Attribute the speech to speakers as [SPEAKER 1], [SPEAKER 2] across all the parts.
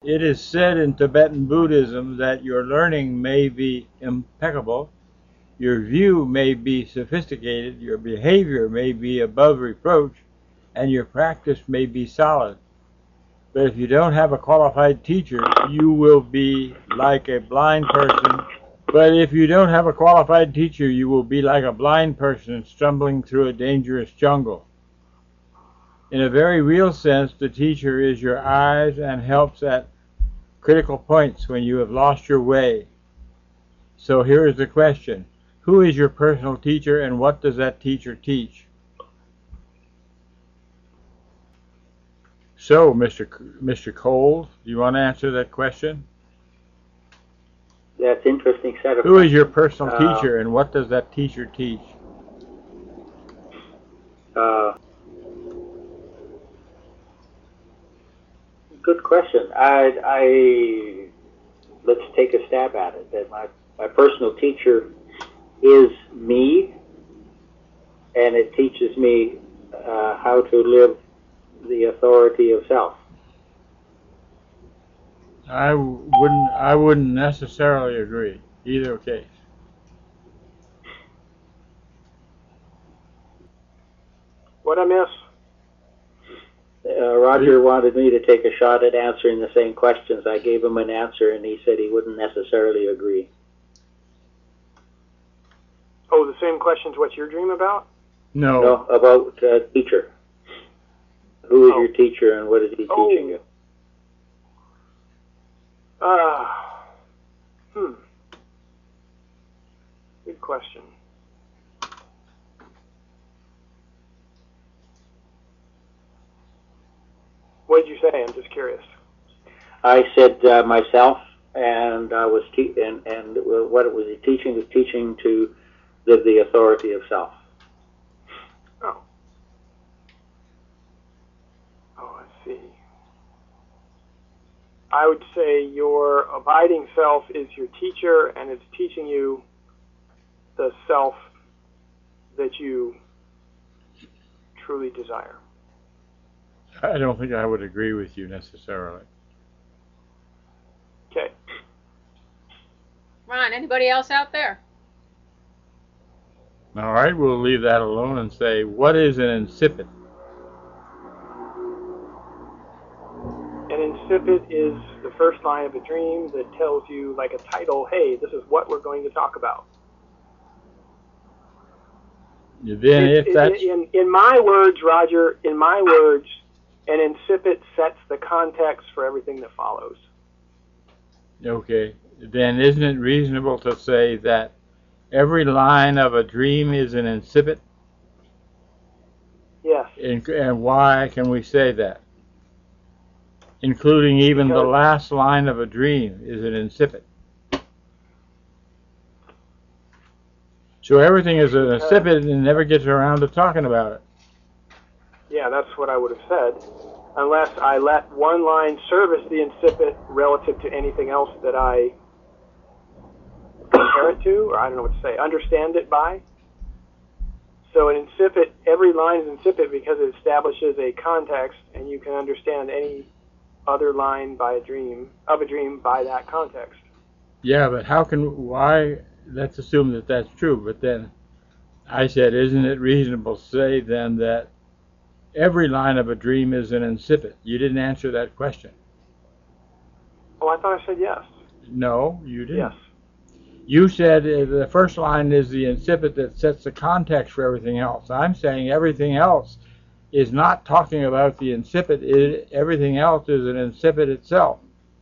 [SPEAKER 1] It is said in Tibetan Buddhism that your learning may be impeccable, your view may be sophisticated, your behavior may be above reproach, and your practice may be solid. But if you don't have a qualified teacher, you will be like a blind person. But if you don't have a qualified teacher, you will be like a blind person stumbling through a dangerous jungle. In a very real sense, the teacher is your eyes and helps at critical points when you have lost your way. So here is the question. Who is your personal teacher, and what does that teacher teach? So, Mr. Cole, do you want to answer that question?
[SPEAKER 2] That's interesting set of
[SPEAKER 1] Who is your personal teacher, and what does that teacher teach?
[SPEAKER 2] Good question. Let's take a stab at it. That my personal teacher is me, and it teaches me how to live the authority of self.
[SPEAKER 1] I wouldn't necessarily agree. Either case.
[SPEAKER 3] What'd I miss?
[SPEAKER 2] Roger wanted me to take a shot at answering the same questions. I gave him an answer, and he said he wouldn't necessarily agree.
[SPEAKER 3] Oh, the same questions what your dream about?
[SPEAKER 1] No.
[SPEAKER 2] No, about teacher. Who is your teacher, and what is he teaching you?
[SPEAKER 3] Good question. What did you say? I'm just curious.
[SPEAKER 2] I said myself, and I was and what it was he teaching was teaching to live the authority of self.
[SPEAKER 3] Oh, I see. I would say your abiding self is your teacher, and it's teaching you the self that you truly desire.
[SPEAKER 1] I don't think I would agree with you necessarily.
[SPEAKER 3] Okay.
[SPEAKER 4] Ron, anybody else out there?
[SPEAKER 1] All right, we'll leave that alone and say, what is an incipit?
[SPEAKER 3] An incipit is the first line of a dream that tells you, like a title, hey, this is what we're going to talk about.
[SPEAKER 1] Then
[SPEAKER 3] in my words, Roger, in my words, an incipit sets the context for everything that follows.
[SPEAKER 1] Okay, then isn't it reasonable to say that every line of a dream is an incipit?
[SPEAKER 3] Yes.
[SPEAKER 1] And why can we say that? Including even the last line of a dream is an incipit. So everything is an incipit and never gets around to talking about it.
[SPEAKER 3] Yeah, that's what I would have said. Unless I let one line service the incipit relative to anything else that I compare it to, or I don't know what to say, understand it by. So an incipit, every line is incipit because it establishes a context, and you can understand any other line by a dream by that context.
[SPEAKER 1] Yeah, but why, let's assume that that's true, but then I said, isn't it reasonable to say then that every line of a dream is an incipit? You didn't answer that question.
[SPEAKER 3] Oh, I thought I said yes.
[SPEAKER 1] No, you didn't.
[SPEAKER 3] Yes.
[SPEAKER 1] You said the first line is the incipit that sets the context for everything else. I'm saying everything else is not talking about the incipit. Everything else is an incipit itself.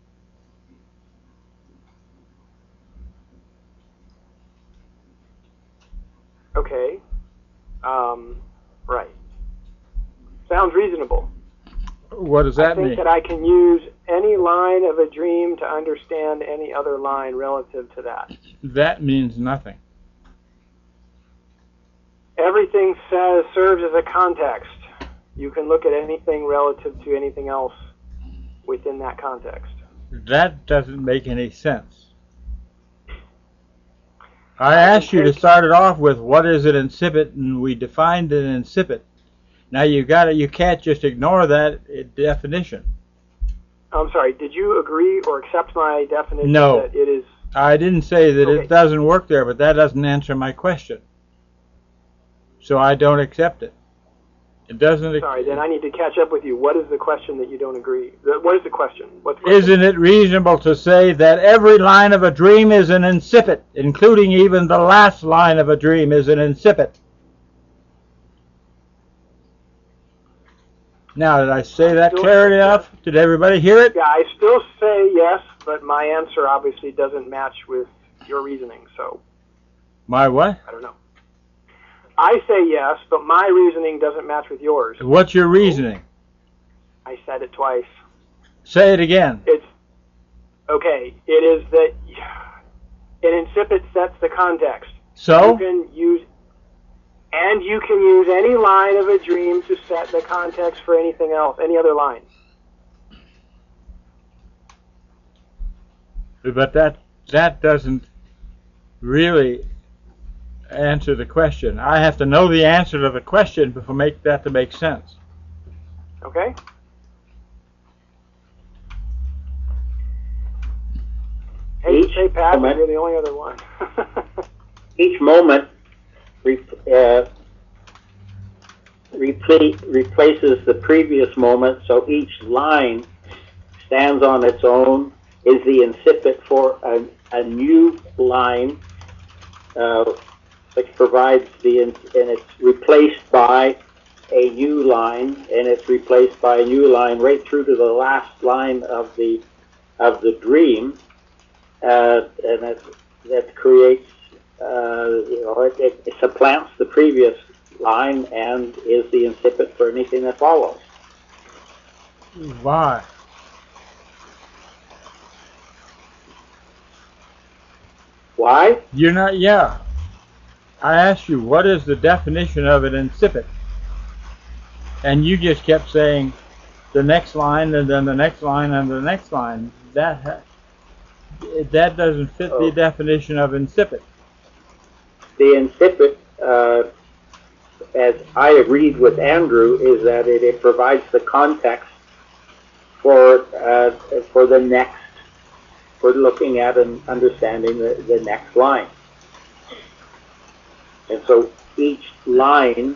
[SPEAKER 3] Okay. Right. Sounds reasonable.
[SPEAKER 1] What does that mean?
[SPEAKER 3] I think that I can use any line of a dream to understand any other line relative to that.
[SPEAKER 1] That means nothing.
[SPEAKER 3] Everything serves as a context. You can look at anything relative to anything else within that context.
[SPEAKER 1] That doesn't make any sense. I asked you to start it off with what is an incipit, and we defined an incipit. Now you can't just ignore that definition.
[SPEAKER 3] I'm sorry, did you agree or accept my definition
[SPEAKER 1] No.
[SPEAKER 3] that it is...
[SPEAKER 1] I didn't say that
[SPEAKER 3] Okay.
[SPEAKER 1] it doesn't work there, but that doesn't answer my question. So I don't accept it. It doesn't.
[SPEAKER 3] Sorry, then I need to catch up with you. What is the question that you don't agree? What is the question? What's the question?
[SPEAKER 1] Isn't it reasonable to say that every line of a dream is an incipit, including even the last line of a dream is an incipit? Now, did I say that clearly enough? Did everybody hear it?
[SPEAKER 3] Yeah, I still say yes, but my answer obviously doesn't match with your reasoning, so
[SPEAKER 1] My what?
[SPEAKER 3] I don't know. I say yes, but my reasoning doesn't match with yours.
[SPEAKER 1] What's your reasoning?
[SPEAKER 3] I said it twice.
[SPEAKER 1] Say it again.
[SPEAKER 3] It's okay. It is that an incipit sets the context.
[SPEAKER 1] So?
[SPEAKER 3] You can use any line of a dream to set the context for anything else, any other line.
[SPEAKER 1] But that doesn't really answer the question. I have to know the answer to the question before make that to make sense.
[SPEAKER 3] Okay? Hey, say Pat, but you're the only other one.
[SPEAKER 2] Each moment replaces the previous moment, so each line stands on its own, is the incipit for a new line, which provides and it's replaced by a new line, and it's replaced by a new line right through to the last line of the dream, and that creates, it supplants the previous line and is the incipit for anything that follows.
[SPEAKER 1] Why?
[SPEAKER 2] Why?
[SPEAKER 1] You're not, yeah. I asked you, what is the definition of an incipit? And you just kept saying the next line and then the next line and the next line. That doesn't fit the definition of incipit.
[SPEAKER 2] The incipit, as I agreed with Andrew, is that it provides the context for the next, for looking at and understanding the next line. And so each line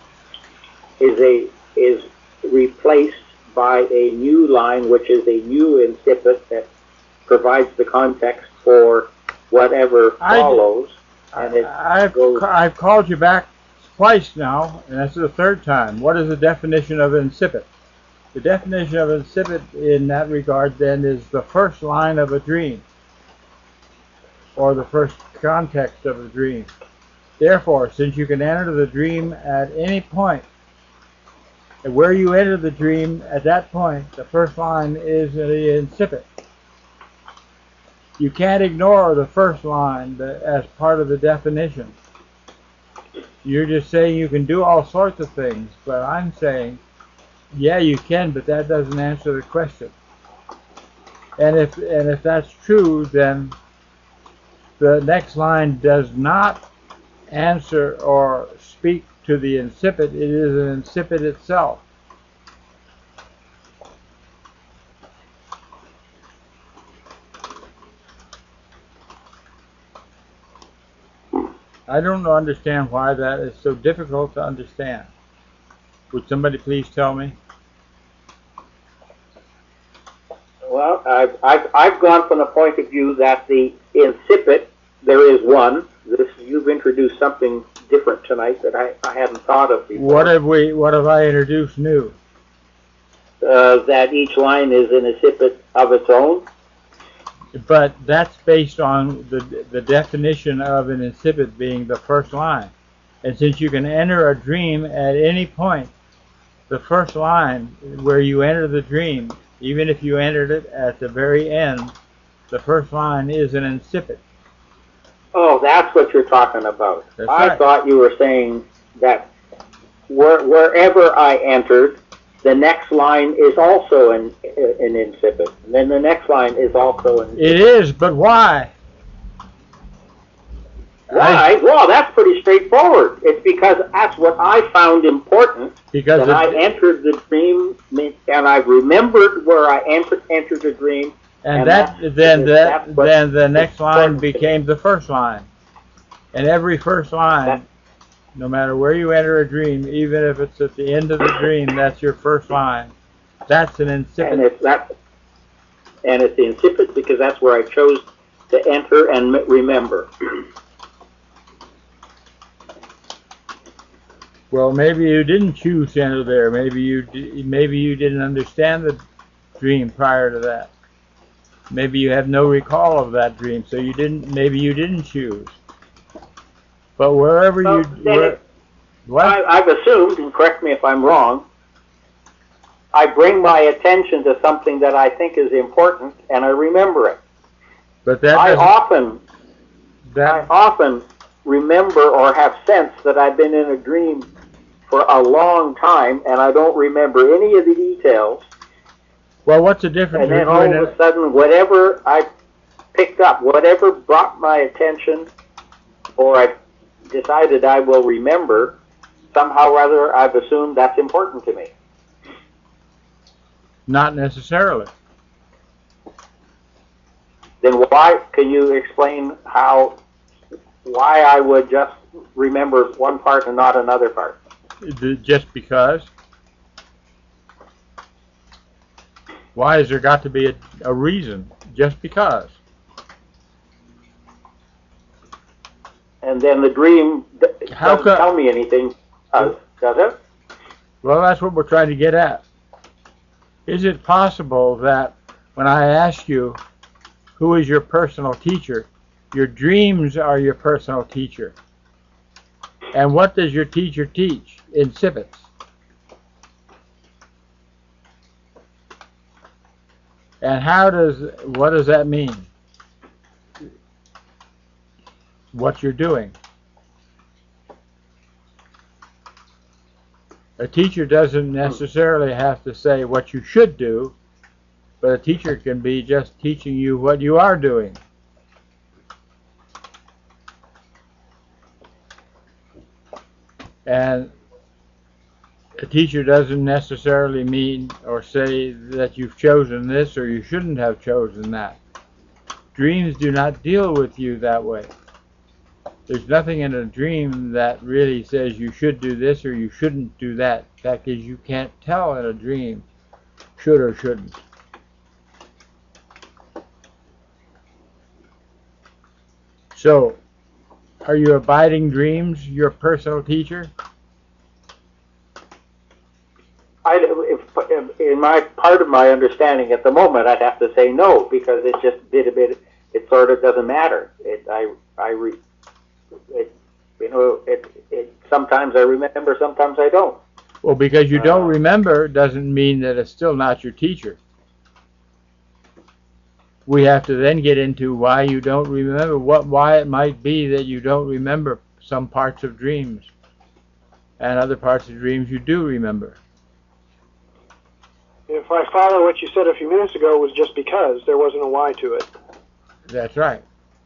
[SPEAKER 2] is replaced by a new line, which is a new incipit that provides the context for whatever follows. And
[SPEAKER 1] I've called you back twice now, and that's the third time. What is the definition of incipit? The definition of incipit in that regard then is the first line of a dream, or the first context of a dream. Therefore, since you can enter the dream at any point, and where you enter the dream at that point, the first line is the incipit. You can't ignore the first line as part of the definition. You're just saying you can do all sorts of things, but I'm saying, yeah, you can, but that doesn't answer the question. And if that's true, then the next line does not answer or speak to the incipit. It is an incipit itself. I don't understand why that is so difficult to understand. Would somebody please tell me?
[SPEAKER 2] well, I've gone from the point of view that the incipit, there is one. You've introduced something different tonight that I hadn't thought of before.
[SPEAKER 1] What have I introduced new?
[SPEAKER 2] That each line is an incipit of its own.
[SPEAKER 1] But that's based on the definition of an incipit being the first line. And since you can enter a dream at any point, the first line where you enter the dream, even if you entered it at the very end, the first line is an incipit.
[SPEAKER 2] Oh, that's what you're talking about.
[SPEAKER 1] That's
[SPEAKER 2] I
[SPEAKER 1] right.
[SPEAKER 2] thought you were saying that wherever I entered, the next line is also an incipit. And then the next line is also an incipit.
[SPEAKER 1] It is, but why?
[SPEAKER 2] Why? Well, that's pretty straightforward. It's because that's what I found important.
[SPEAKER 1] Because
[SPEAKER 2] that I entered the dream, and I remembered where I entered the dream.
[SPEAKER 1] And then the next line became the first line. And every first line, no matter where you enter a dream, even if it's at the end of the dream, that's your first line. That's an incipit.
[SPEAKER 2] And it's the incipit because that's where I chose to enter and remember.
[SPEAKER 1] Well, maybe you didn't choose to enter there. Maybe you didn't understand the dream prior to that. Maybe you have no recall of that dream, so maybe you didn't choose. But wherever
[SPEAKER 2] I've assumed, and correct me if I'm wrong, I bring my attention to something that I think is important, and I remember it.
[SPEAKER 1] But
[SPEAKER 2] I often remember or have sense that I've been in a dream for a long time, and I don't remember any of the details.
[SPEAKER 1] Well, what's the difference?
[SPEAKER 2] And then all of a sudden, whatever I picked up, whatever brought my attention, or I decided I will remember, somehow or other I've assumed that's important to me.
[SPEAKER 1] Not necessarily.
[SPEAKER 2] Then why, can you explain why I would just remember one part and not another part?
[SPEAKER 1] Just because? Why has there got to be a reason? Just because.
[SPEAKER 2] And then the dream doesn't tell me anything, does it?
[SPEAKER 1] Well, that's what we're trying to get at. Is it possible that when I ask you, who is your personal teacher, your dreams are your personal teacher? And what does your teacher teach? Incipits. And what does that mean? What you're doing. A teacher doesn't necessarily have to say what you should do, but a teacher can be just teaching you what you are doing. And a teacher doesn't necessarily mean or say that you've chosen this or you shouldn't have chosen that. Dreams do not deal with you that way. There's nothing in a dream that really says you should do this or you shouldn't do that. In fact, is you can't tell in a dream should or shouldn't. So, are your abiding dreams your personal teacher?
[SPEAKER 2] In my part of my understanding at the moment, I'd have to say no, because it just it sort of doesn't matter. Sometimes I remember, sometimes I don't.
[SPEAKER 1] Well, because you don't remember doesn't mean that it's still not your teacher. We have to then get into why you don't remember, why it might be that you don't remember some parts of dreams, and other parts of dreams you do remember.
[SPEAKER 3] If I follow what you said a few minutes ago, it was just because there wasn't a why to it.
[SPEAKER 1] That's right.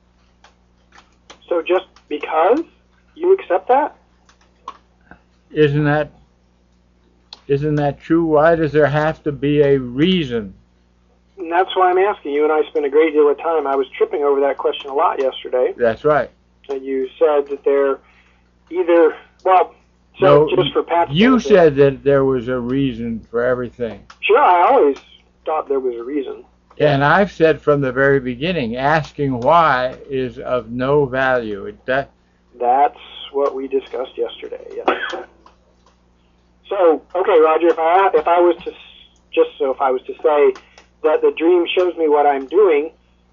[SPEAKER 3] So just because you accept that?
[SPEAKER 1] Isn't that true? Why does there have to be a reason?
[SPEAKER 3] And that's why I'm asking you, and I spent a great deal of time. I was tripping over that question a lot yesterday.
[SPEAKER 1] That's right.
[SPEAKER 3] And you said that they're either, well, so no, just for Pat's
[SPEAKER 1] you
[SPEAKER 3] benefit,
[SPEAKER 1] said that there was a reason for everything.
[SPEAKER 3] Sure, I always thought there was a reason.
[SPEAKER 1] And I've said from the very beginning, asking why is of no value.
[SPEAKER 3] That's what we discussed yesterday, yes. So, okay, Roger, if I was to say that the dream shows me what I'm doing,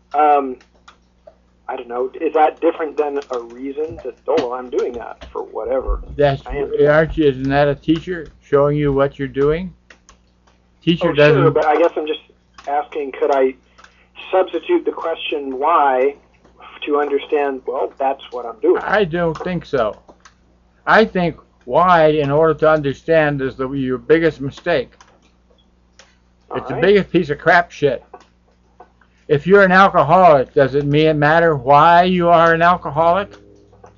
[SPEAKER 3] I don't know, is that different than a reason that, I'm doing that for whatever?
[SPEAKER 1] Isn't that a teacher showing you what you're doing? Teacher doesn't.
[SPEAKER 3] Sure, but I guess I'm just asking, could I substitute the question why to understand, well, that's what I'm doing?
[SPEAKER 1] I don't think so. I think why, in order to understand, is your biggest mistake. It's the biggest piece of crap shit. If you're an alcoholic, does it matter why you are an alcoholic?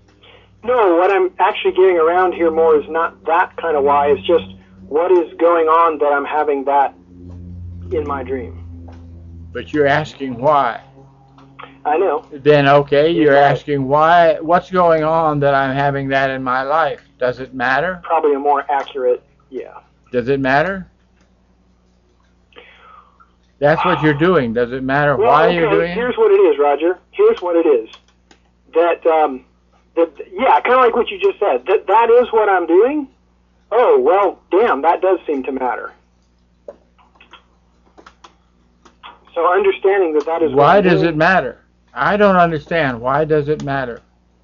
[SPEAKER 3] No, what I'm actually getting around here more is not that kind of why. It's just what is going on that I'm having that in my dream.
[SPEAKER 1] But you're asking why.
[SPEAKER 3] I know.
[SPEAKER 1] Then, okay, you're
[SPEAKER 3] Right.
[SPEAKER 1] asking why, what's going on that I'm having that in my life? Does it matter?
[SPEAKER 3] Probably a more accurate, yeah.
[SPEAKER 1] Does it matter? That's what you're doing. Does it matter
[SPEAKER 3] Well,
[SPEAKER 1] why
[SPEAKER 3] okay,
[SPEAKER 1] you're doing
[SPEAKER 3] here's
[SPEAKER 1] it?
[SPEAKER 3] what it is, Roger. Here's what it is. Yeah, kind of like what you just said. That is what I'm doing. Oh, well, damn, that does seem to matter. So understanding that is what
[SPEAKER 1] Why
[SPEAKER 3] I'm
[SPEAKER 1] does
[SPEAKER 3] doing,
[SPEAKER 1] it matter? I don't understand. Why does it matter?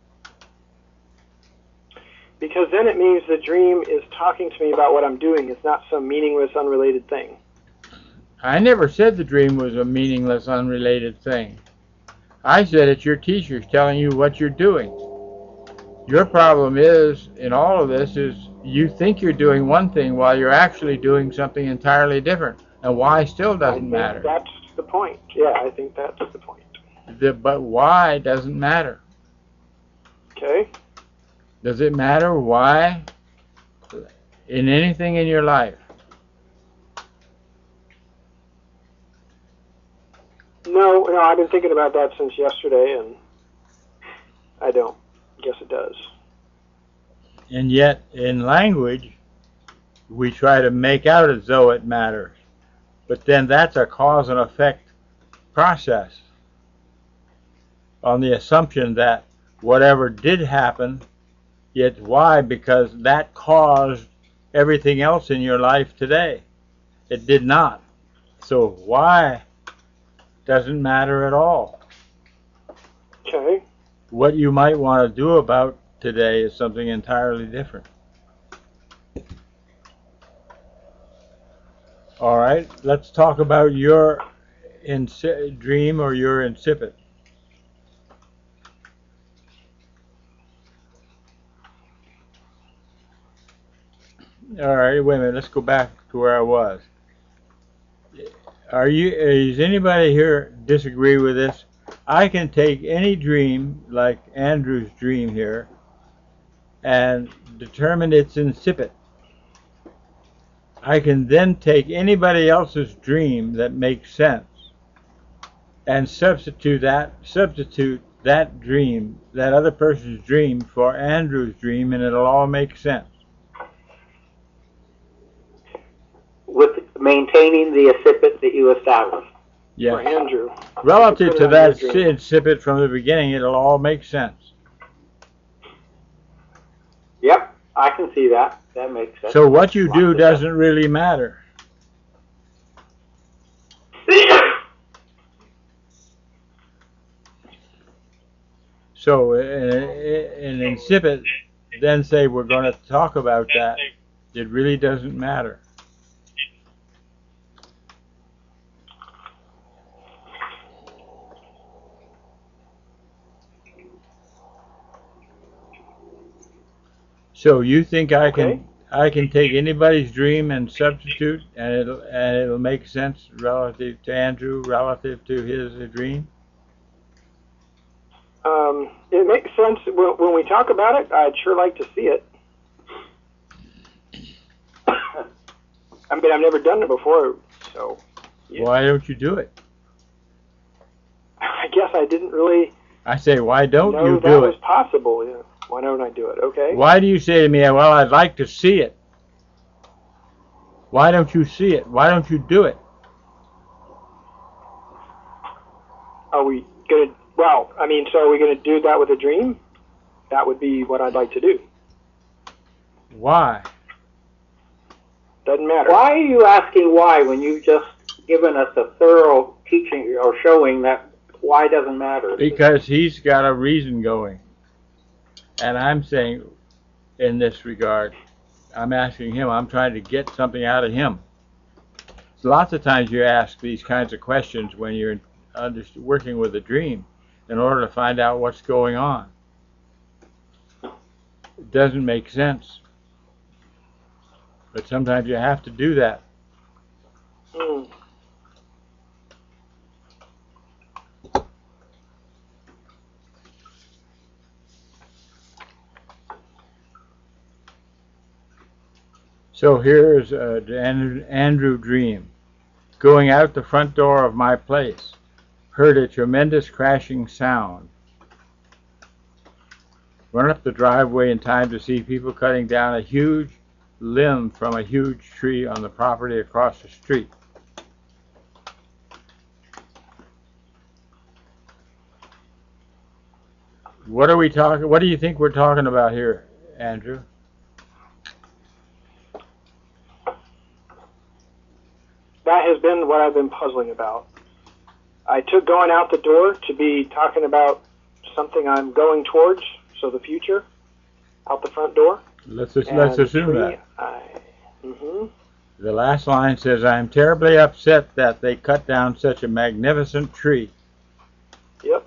[SPEAKER 3] because then it means the dream is talking to me about what I'm doing. It's not some meaningless, unrelated thing.
[SPEAKER 1] I never said the dream was a meaningless, unrelated thing. I said it's your teachers telling you what you're doing. Your problem is, in all of this, is you think you're doing one thing while you're actually doing something entirely different. And why still
[SPEAKER 3] I
[SPEAKER 1] doesn't
[SPEAKER 3] think
[SPEAKER 1] matter.
[SPEAKER 3] that's the point. Yeah, I think that's the point.
[SPEAKER 1] But why doesn't matter.
[SPEAKER 3] Okay?
[SPEAKER 1] Does it matter why in anything in your life?
[SPEAKER 3] No, I've been thinking about that since yesterday, and I don't. Guess it does.
[SPEAKER 1] And yet, in language, we try to make out as though it matters. But then that's a cause and effect process on the assumption that whatever did happen, yet why? Because that caused everything else in your life today. It did not. So why doesn't matter at all.
[SPEAKER 3] Okay.
[SPEAKER 1] What you might want to do about today is something entirely different. All right, let's talk about your dream or your incipit. All right, wait a minute. Let's go back to where I was. Is anybody here disagree with this? I can take any dream, like Andrew's dream here, and determine its incipit. I can then take anybody else's dream that makes sense and substitute that dream, that other person's dream, for Andrew's dream, and it'll all make sense.
[SPEAKER 2] With maintaining the incipit that you established.
[SPEAKER 1] Yeah.
[SPEAKER 3] For Andrew.
[SPEAKER 1] Relative to
[SPEAKER 3] on
[SPEAKER 1] that
[SPEAKER 3] your dream.
[SPEAKER 1] incipit from the beginning, it'll all make sense.
[SPEAKER 2] Yep, I can see that. That makes sense.
[SPEAKER 1] So what you do
[SPEAKER 2] Lots of
[SPEAKER 1] doesn't really matter. So an incipit, then say we're going to talk about that. It really doesn't matter. So you think I can take anybody's dream and substitute, and it'll make sense relative to Andrew, relative to his dream?
[SPEAKER 3] It makes sense when we talk about it. I'd sure like to see it. I mean, I've never done it before, so. Yeah.
[SPEAKER 1] Why don't you do it?
[SPEAKER 3] I guess I didn't really
[SPEAKER 1] I say, why don't
[SPEAKER 3] know
[SPEAKER 1] you
[SPEAKER 3] that
[SPEAKER 1] do
[SPEAKER 3] was
[SPEAKER 1] it?
[SPEAKER 3] possible. Yeah. Why don't I do it? Okay.
[SPEAKER 1] Why do you say to me, well, I'd like to see it? Why don't you see it? Why don't you do it?
[SPEAKER 3] Are we gonna? Well, I mean, so are we gonna do that with a dream? That would be what I'd like to do.
[SPEAKER 1] Why?
[SPEAKER 3] Doesn't matter.
[SPEAKER 2] Why are you asking why when you've just given us a thorough teaching or showing that why doesn't matter?
[SPEAKER 1] Because he's got a reason going. And I'm saying, in this regard, I'm asking him, I'm trying to get something out of him. So lots of times you ask these kinds of questions when you're working with a dream in order to find out what's going on. It doesn't make sense. But sometimes you have to do that.
[SPEAKER 3] Hmm.
[SPEAKER 1] So here's Andrew Dream. Going out the front door of my place, heard a tremendous crashing sound. Run up the driveway in time to see people cutting down a huge limb from a huge tree on the property across the street. What are we talking? What do you think we're talking about here, Andrew?
[SPEAKER 3] That has been what I've been puzzling about. I took going out the door to be talking about something I'm going towards, so the future, out the front door.
[SPEAKER 1] Let's assume that.
[SPEAKER 3] Mm-hmm.
[SPEAKER 1] The last line says, "I am terribly upset that they cut down such a magnificent tree."
[SPEAKER 3] Yep.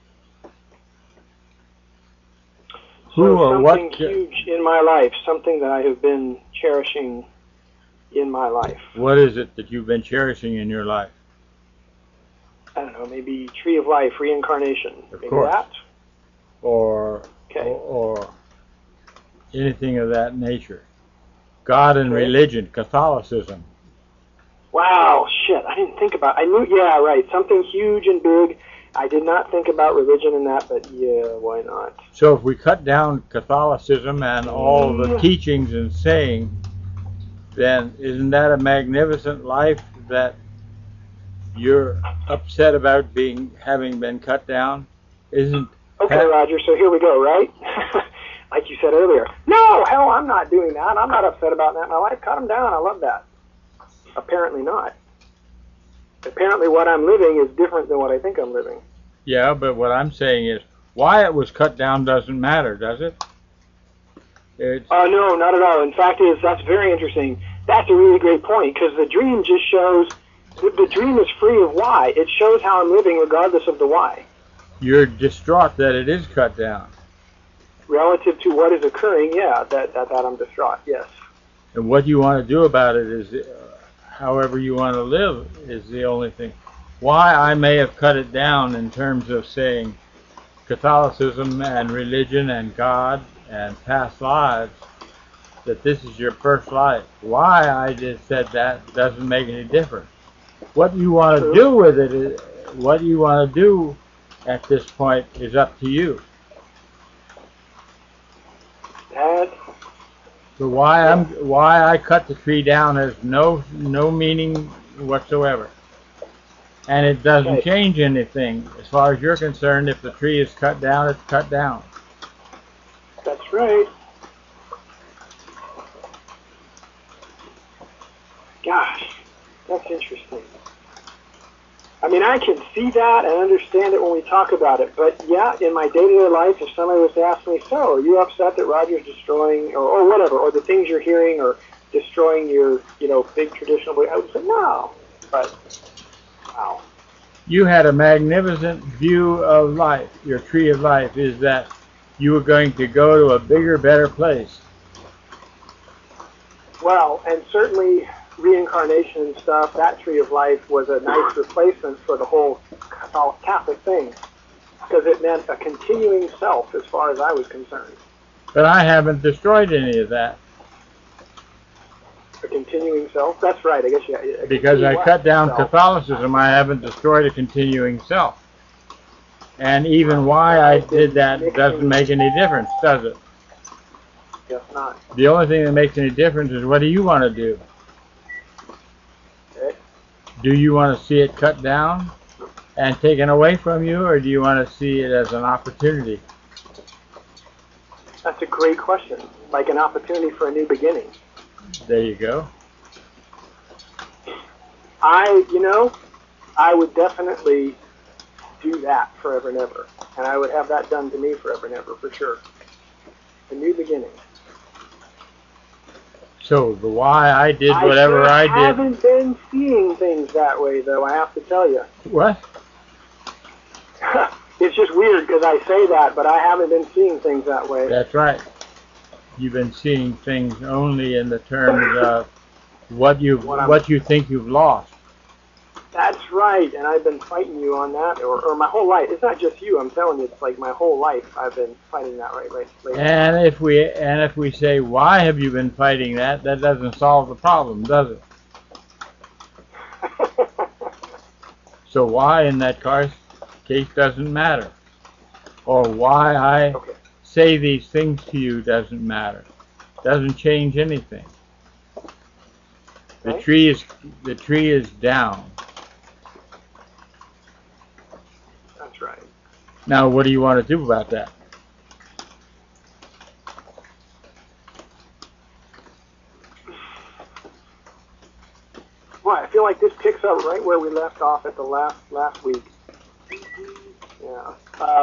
[SPEAKER 1] Who
[SPEAKER 3] So
[SPEAKER 1] or
[SPEAKER 3] something
[SPEAKER 1] what?
[SPEAKER 3] huge in my life, something that I have been cherishing in my life.
[SPEAKER 1] What is it that you've been cherishing in your life?
[SPEAKER 3] I don't know, maybe tree of life, reincarnation.
[SPEAKER 1] Of
[SPEAKER 3] maybe
[SPEAKER 1] course.
[SPEAKER 3] that.
[SPEAKER 1] Or
[SPEAKER 3] Okay.
[SPEAKER 1] or anything of that nature. God and
[SPEAKER 3] Okay.
[SPEAKER 1] religion, Catholicism.
[SPEAKER 3] Wow, shit, I didn't think about I knew, yeah, right, something huge and big. I did not think about religion in that, but yeah, why not?
[SPEAKER 1] So if we cut down Catholicism and all the teachings and saying, then isn't that a magnificent life that you're upset about having been cut down? Isn't
[SPEAKER 3] Okay, Roger, so here we go, right? Like you said earlier. No, hell, I'm not doing that. I'm not upset about that in my life. Cut them down. I love that. Apparently not. Apparently what I'm living is different than what I think I'm living.
[SPEAKER 1] Yeah, but what I'm saying is, why it was cut down doesn't matter, does it?
[SPEAKER 3] No, not at all. In fact, that's very interesting. That's a really great point, because the dream just shows, the dream is free of why. It shows how I'm living regardless of the why.
[SPEAKER 1] You're distraught that it is cut down.
[SPEAKER 3] Relative to what is occurring, yeah, that I'm distraught, yes.
[SPEAKER 1] And what you want to do about it is, however you want to live is the only thing. Why I may have cut it down in terms of saying Catholicism and religion and God and past lives, that this is your first life. Why I just said that doesn't make any difference. What you want to do with it is, what you want to do at this point is up to you. So why I cut the tree down has no meaning whatsoever, and it doesn't change anything as far as you're concerned. If the tree is cut down, it's cut down.
[SPEAKER 3] That's right. Gosh, that's interesting. I mean, I can see that and understand it when we talk about it, but yeah, in my day-to-day life, if somebody was to ask me, so, are you upset that Roger's destroying, or whatever, or the things you're hearing are destroying your, big traditional belief, I would say no, but, wow.
[SPEAKER 1] You had a magnificent view of life. Your tree of life is that you were going to go to a bigger, better place.
[SPEAKER 3] Well, and certainly reincarnation and stuff, that tree of life was a nice replacement for the whole Catholic thing, because it meant a continuing self as far as I was concerned.
[SPEAKER 1] But I haven't destroyed any of that.
[SPEAKER 3] A continuing self? That's right, I guess yeah.
[SPEAKER 1] Because I cut down
[SPEAKER 3] self.
[SPEAKER 1] Catholicism, I haven't destroyed a continuing self. And even why I did that doesn't make any difference, does it?
[SPEAKER 3] Guess not.
[SPEAKER 1] The only thing that makes any difference is, what do you want to do?
[SPEAKER 3] Okay.
[SPEAKER 1] Do you want to see it cut down and taken away from you, or do you want to see it as an opportunity?
[SPEAKER 3] That's a great question. Like an opportunity for a new beginning.
[SPEAKER 1] There you go.
[SPEAKER 3] I would definitely do that forever and ever. And I would have that done to me forever and ever, for sure. A new beginning.
[SPEAKER 1] So the why I did whatever I did.
[SPEAKER 3] I haven't been seeing things that way, though, I have to tell you.
[SPEAKER 1] What?
[SPEAKER 3] It's just weird because I say that, but I haven't been seeing things that way.
[SPEAKER 1] That's right. You've been seeing things only in the terms of what you think you've lost.
[SPEAKER 3] That's right, and I've been fighting you on that, or my whole life. It's not just you. I'm telling you, it's like my whole life. I've been fighting that lately.
[SPEAKER 1] And if we say, why have you been fighting that? That doesn't solve the problem, does it? So why in that case doesn't matter, or why I say these things to you doesn't matter. Doesn't change anything. The tree is down.
[SPEAKER 3] That's right.
[SPEAKER 1] Now, what do you want to do about that?
[SPEAKER 3] Well, I feel like this picks up right where we left off at the last week. Yeah.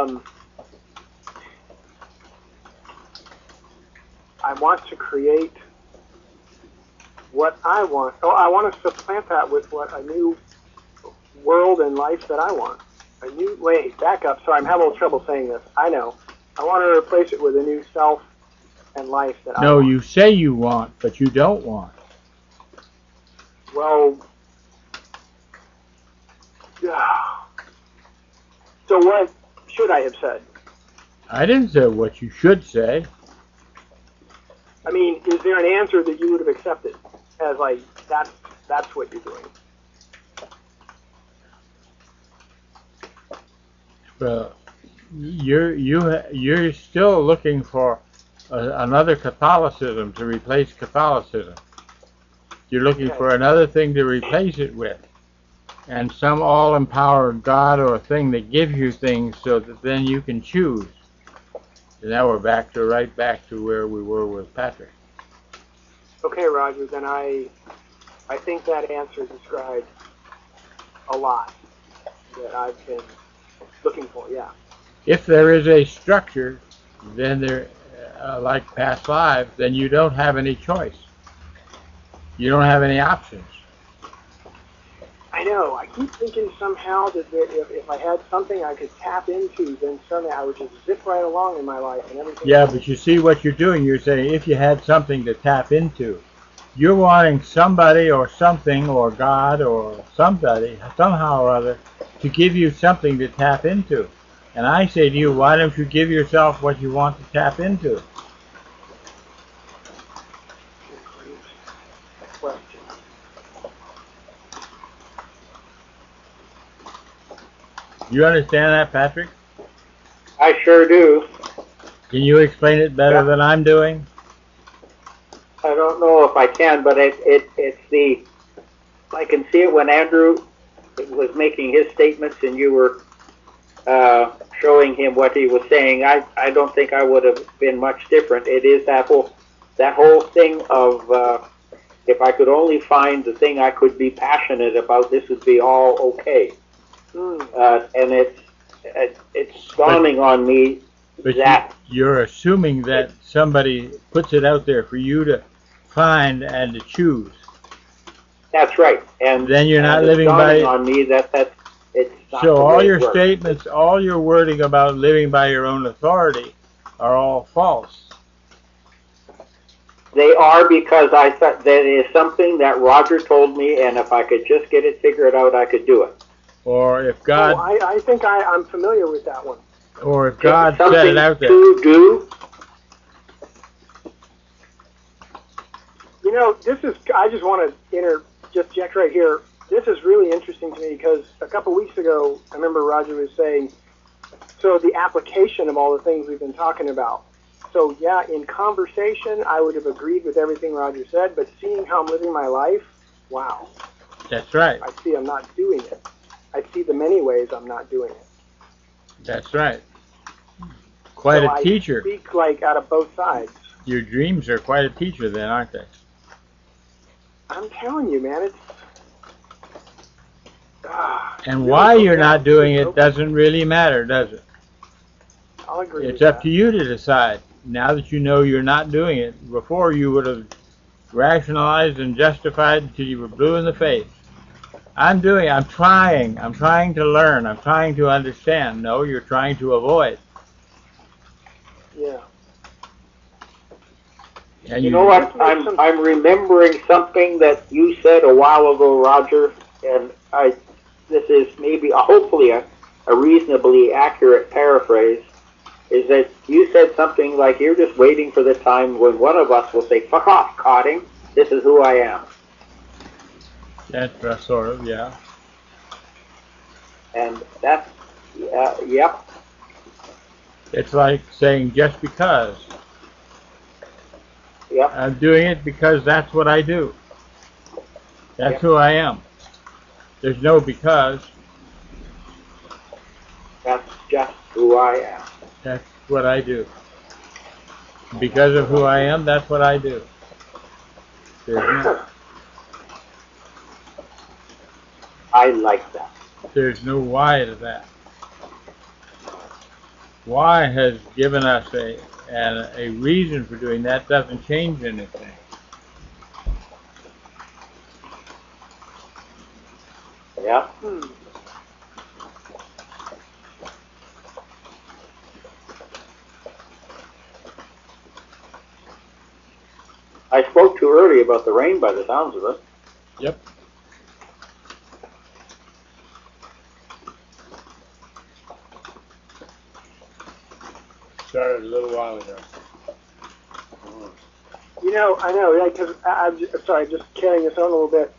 [SPEAKER 3] I want to create what I want. Oh, I want to supplant that with what a new world and life that I want. Wait, back up. Sorry, I'm having a little trouble saying this. I know. I want to replace it with a new self and life that I want.
[SPEAKER 1] No, you say you want, but you don't want.
[SPEAKER 3] Well, so what should I have said?
[SPEAKER 1] I didn't say what you should say.
[SPEAKER 3] I mean, is there an answer that you would have accepted as like that's what you're doing?
[SPEAKER 1] Well, you're still looking for another Catholicism to replace Catholicism. You're looking for another thing to replace it with, and some all-empowered God or thing that gives you things so that then you can choose. And now we're right back to where we were with Patrick.
[SPEAKER 3] Okay, Roger. Then I think that answer described a lot that I've been looking for. Yeah.
[SPEAKER 1] If there is a structure, then like past lives, then you don't have any choice. You don't have any options.
[SPEAKER 3] I know. I keep thinking somehow that if I had something I could tap into, then suddenly I would just zip right along in my life and everything.
[SPEAKER 1] Yeah, but you see what you're doing. You're saying if you had something to tap into. You're wanting somebody or something or God or somebody, somehow or other, to give you something to tap into. And I say to you, why don't you give yourself what you want to tap into?
[SPEAKER 3] Question.
[SPEAKER 1] You understand that, Patrick?
[SPEAKER 2] I sure do.
[SPEAKER 1] Can you explain it better than I'm doing?
[SPEAKER 2] I don't know if I can, but it's the, I can see it when Andrew was making his statements and you were showing him what he was saying. I don't think I would have been much different. It is that whole thing of if I could only find the thing I could be passionate about, this would be all okay. And it's dawning on me that
[SPEAKER 1] you're assuming that somebody puts it out there for you to find and to choose.
[SPEAKER 2] That's right, and
[SPEAKER 1] then you're not living
[SPEAKER 2] by.
[SPEAKER 1] It's
[SPEAKER 2] on me that it's not
[SPEAKER 1] so all your
[SPEAKER 2] works.
[SPEAKER 1] Statements, all your wording about living by your own authority, are all false.
[SPEAKER 2] They are, because I thought that is something that Roger told me, and if I could just get it figured out, I could do it.
[SPEAKER 1] Or if God,
[SPEAKER 3] I think I'm familiar with that one.
[SPEAKER 1] Or if God said it out there.
[SPEAKER 2] To do.
[SPEAKER 3] You know, I just want to interject right here. This is really interesting to me because a couple weeks ago, I remember Roger was saying, so the application of all the things we've been talking about. So yeah, in conversation, I would have agreed with everything Roger said, but seeing how I'm living my life, wow.
[SPEAKER 1] That's right.
[SPEAKER 3] I see I'm not doing it. I see the many ways I'm not doing it.
[SPEAKER 1] That's right. Quite a teacher.
[SPEAKER 3] I speak like out of both sides.
[SPEAKER 1] Your dreams are quite a teacher then, aren't they?
[SPEAKER 3] I'm telling you, man, it's...
[SPEAKER 1] and why you're not doing it doesn't really matter, does it?
[SPEAKER 3] I'll agree
[SPEAKER 1] It's up to you to decide. Now that you know you're not doing it, before you would have rationalized and justified until you were blue in the face. I'm trying to learn, I'm trying to understand. No, you're trying to avoid.
[SPEAKER 3] Yeah.
[SPEAKER 2] And you know what? I'm remembering something that you said a while ago, Roger, and this is maybe hopefully a reasonably accurate paraphrase, is that you said something like you're just waiting for the time when one of us will say, "Fuck off, Cotting. This is who I am."
[SPEAKER 1] That's sort of, yeah.
[SPEAKER 2] And that's, yep.
[SPEAKER 1] It's like saying just because.
[SPEAKER 2] Yep.
[SPEAKER 1] I'm doing it because that's what I do. That's
[SPEAKER 2] Yep.
[SPEAKER 1] who I am. There's no because.
[SPEAKER 2] That's just who I am.
[SPEAKER 1] That's what I do. Because of who I am, that's what I do.
[SPEAKER 2] I like that.
[SPEAKER 1] There's no why to that. Why has given us a reason for doing that doesn't change anything.
[SPEAKER 2] Yeah. I spoke too early about the rain by the sounds of it.
[SPEAKER 1] Yep. Started a little while ago.
[SPEAKER 3] You know, I know, yeah, because I'm sorry, just carrying this on a little bit.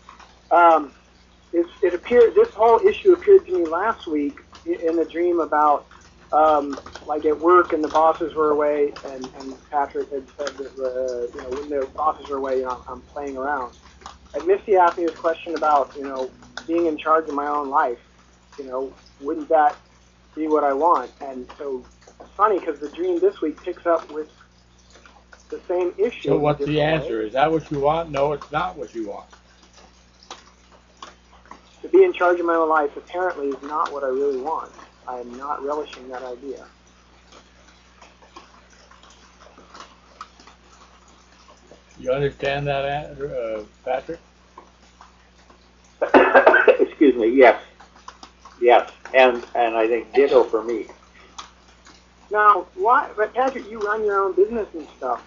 [SPEAKER 3] It appeared, this whole issue appeared to me last week in a dream about, like at work and the bosses were away, and Patrick had said that, you know, when the bosses are away, you know, I'm playing around. And Misty asked me this question about, you know, being in charge of my own life. You know, wouldn't that be what I want? And so it's funny because the dream this week picks up with the same issue.
[SPEAKER 1] So what's the answer? Is that what you want? No, it's not what you want.
[SPEAKER 3] To be in charge of my own life apparently is not what I really want. I am not relishing that idea.
[SPEAKER 1] You understand that answer, Patrick?
[SPEAKER 2] Excuse me. Yes. Yes. And I think ditto for me.
[SPEAKER 3] Now, why? But Patrick, you run your own business and stuff.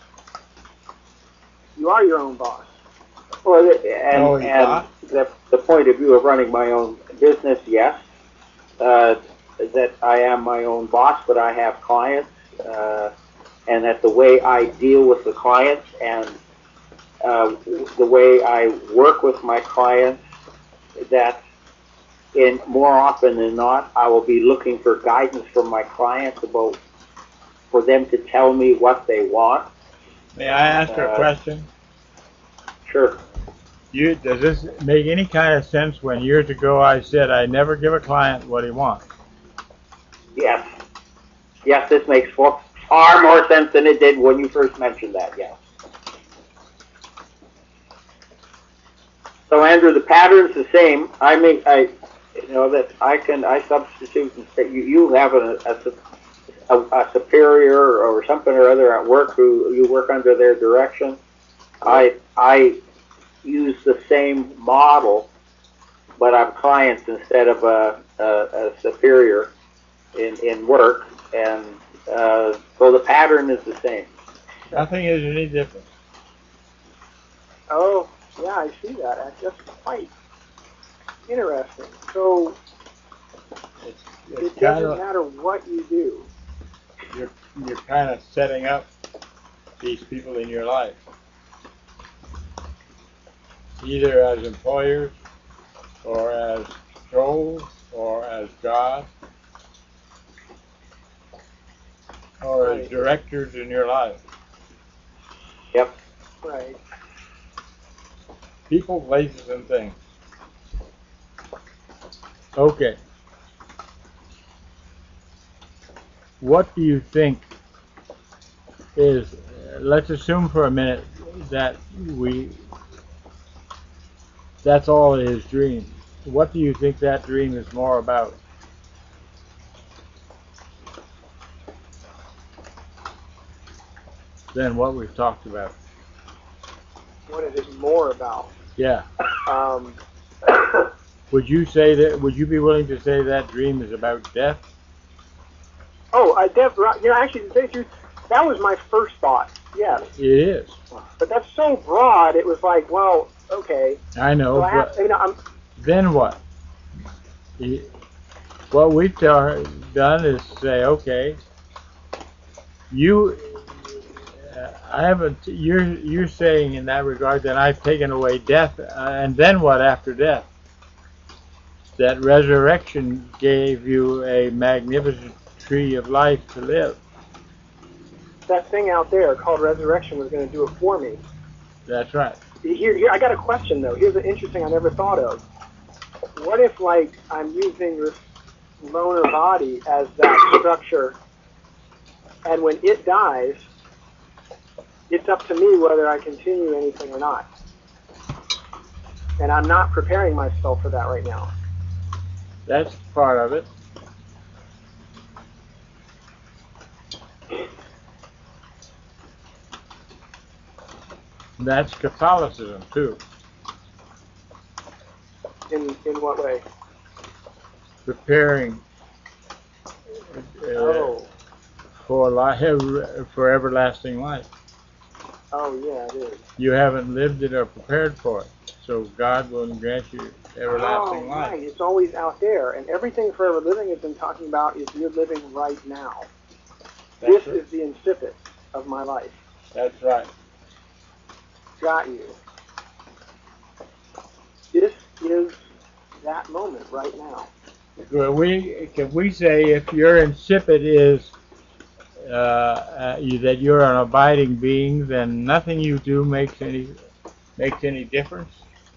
[SPEAKER 3] You are your own boss.
[SPEAKER 2] Well,
[SPEAKER 1] No, he's not.
[SPEAKER 2] the point of view of running my own business, yes. That I am my own boss, but I have clients, and that the way I deal with the clients and the way I work with my clients, that in more often than not, I will be looking for guidance from my clients about for them to tell me what they want.
[SPEAKER 1] May I ask a question?
[SPEAKER 2] Sure.
[SPEAKER 1] Does this make any kind of sense when years ago I said I never give a client what he wants?
[SPEAKER 2] Yes. Yes, this makes far more sense than it did when you first mentioned that, yes. So Andrew, the pattern's the same. You know, that I substitute and say you have a superior or something or other at work who you work under their direction. I use the same model, but I'm clients instead of a superior in work, and so the pattern is the same.
[SPEAKER 1] Nothing is any different.
[SPEAKER 3] Oh, yeah, I see that. That's quite interesting. So
[SPEAKER 1] It's
[SPEAKER 3] it
[SPEAKER 1] kind
[SPEAKER 3] doesn't
[SPEAKER 1] of,
[SPEAKER 3] matter what you do.
[SPEAKER 1] you're kind of setting up these people in your life, either as employers or as souls or as God or as directors in your life.
[SPEAKER 2] Yep.
[SPEAKER 3] Right.
[SPEAKER 1] People, places, and things. Okay. What do you think is, let's assume for a minute that that's all his dream. What do you think that dream is more about? Than what we've talked about.
[SPEAKER 3] What is it more about?
[SPEAKER 1] Yeah.
[SPEAKER 3] Um,
[SPEAKER 1] Would you be willing to say that dream is about death?
[SPEAKER 3] oh, you know, actually, to say the truth, that was my first thought. Yes.
[SPEAKER 1] It is.
[SPEAKER 3] But that's so broad. It was like, well, okay.
[SPEAKER 1] I know.
[SPEAKER 3] So
[SPEAKER 1] But
[SPEAKER 3] you know,
[SPEAKER 1] then what? What we've done is say, okay, you, I haven't. You're saying in that regard that I've taken away death, and then what after death? That resurrection gave you a magnificent tree of life to live.
[SPEAKER 3] That thing out there called resurrection was going to do it for me.
[SPEAKER 1] That's right.
[SPEAKER 3] Here, I got a question though. Here's an interesting I never thought of. What if, like, I'm using this loner body as that structure, and when it dies, it's up to me whether I continue anything or not. And I'm not preparing myself for that right now.
[SPEAKER 1] That's part of it. That's Catholicism too.
[SPEAKER 3] In what way?
[SPEAKER 1] Preparing for life, for everlasting life.
[SPEAKER 3] Oh yeah, it is.
[SPEAKER 1] You haven't lived it or prepared for it, so God will grant you everlasting life.
[SPEAKER 3] Right. It's always out there, and everything Forever Living has been talking about is you're living right now. This is the incipit of my life.
[SPEAKER 1] That's right.
[SPEAKER 3] Got you. This is that moment right now.
[SPEAKER 1] Can we say if your incipit is that you're an abiding being, then nothing you do makes any difference?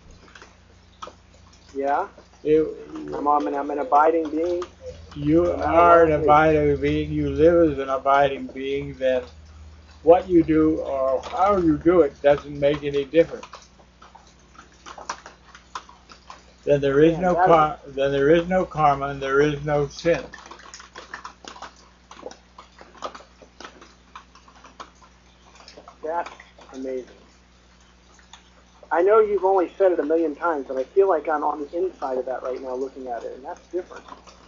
[SPEAKER 3] Yeah. I'm an abiding being.
[SPEAKER 1] You are an abiding being. You live as an abiding being. Then what you do or how you do it doesn't make any difference. Then there is no karma, and there is no sin.
[SPEAKER 3] That's amazing. I know you've only said it a million times, but I feel like I'm on the inside of that right now looking at it, and that's different.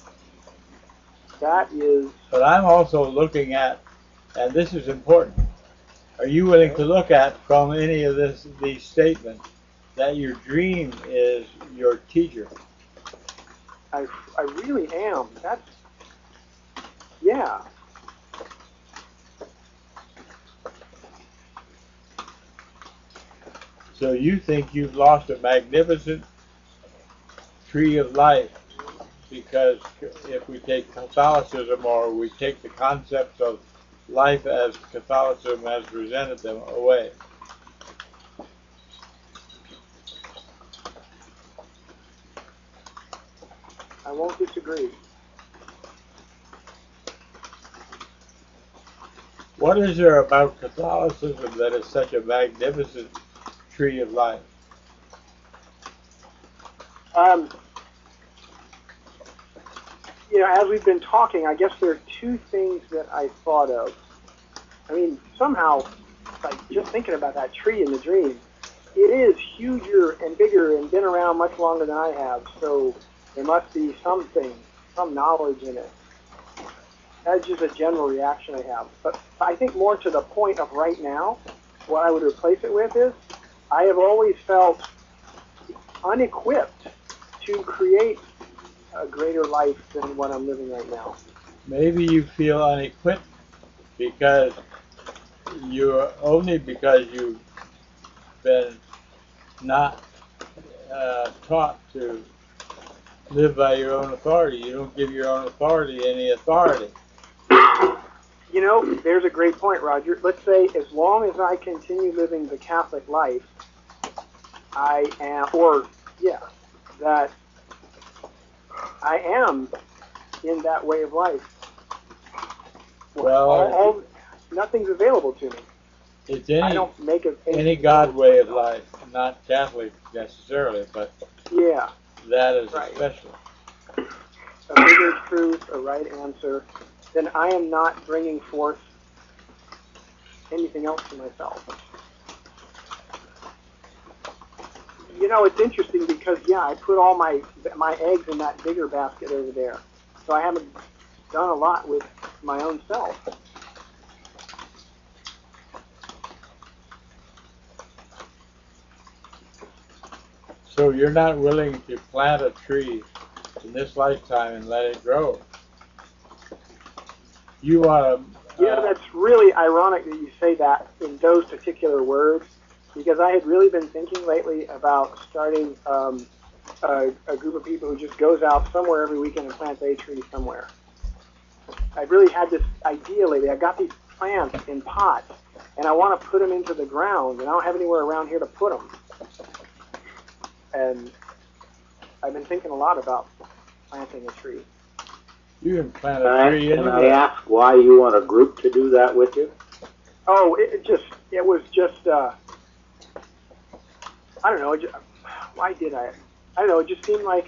[SPEAKER 3] That is...
[SPEAKER 1] But I'm also looking at, and this is important, are you willing to look at from any of these statements that your dream is your teacher?
[SPEAKER 3] I really am. That's... Yeah.
[SPEAKER 1] So you think you've lost a magnificent tree of life because if we take Catholicism or we take the concepts of life as Catholicism has presented them away.
[SPEAKER 3] I won't disagree.
[SPEAKER 1] What is there about Catholicism that is such a magnificent tree of life?
[SPEAKER 3] You know, as we've been talking, I guess there are two things that I thought of. I mean, somehow, like just thinking about that tree in the dream, it is huger and bigger and been around much longer than I have, so there must be something, some knowledge in it. That's just a general reaction I have. But I think more to the point of right now, what I would replace it with is, I have always felt unequipped to create a greater life than what I'm living right now.
[SPEAKER 1] Maybe you feel unequipped because you've been not taught to live by your own authority. You don't give your own authority any authority.
[SPEAKER 3] You know, there's a great point, Roger. Let's say as long as I continue living the Catholic life, I am, that I am in that way of life.
[SPEAKER 1] Well,
[SPEAKER 3] nothing's available to me.
[SPEAKER 1] It's
[SPEAKER 3] I don't make it
[SPEAKER 1] any God way of life, not Catholic necessarily, but
[SPEAKER 3] yeah,
[SPEAKER 1] that is
[SPEAKER 3] right.
[SPEAKER 1] especially.
[SPEAKER 3] A bigger truth, a right answer, then I am not bringing forth anything else to myself. You know, it's interesting because, I put all my eggs in that bigger basket over there. So I haven't done a lot with my own self.
[SPEAKER 1] So you're not willing to plant a tree in this lifetime and let it grow. You want to.
[SPEAKER 3] You know, that's really ironic that you say that in those particular words, because I had really been thinking lately about starting a group of people who just goes out somewhere every weekend and plants a tree somewhere. I've really had this idea lately. I've got these plants in pots, and I want to put them into the ground, and I don't have anywhere around here to put them. And I've been thinking a lot about planting a tree.
[SPEAKER 1] You can plant a tree
[SPEAKER 2] Can I ask why you want a group to do that with you?
[SPEAKER 3] Oh, it was just, I don't know, why did I don't know, it just seemed like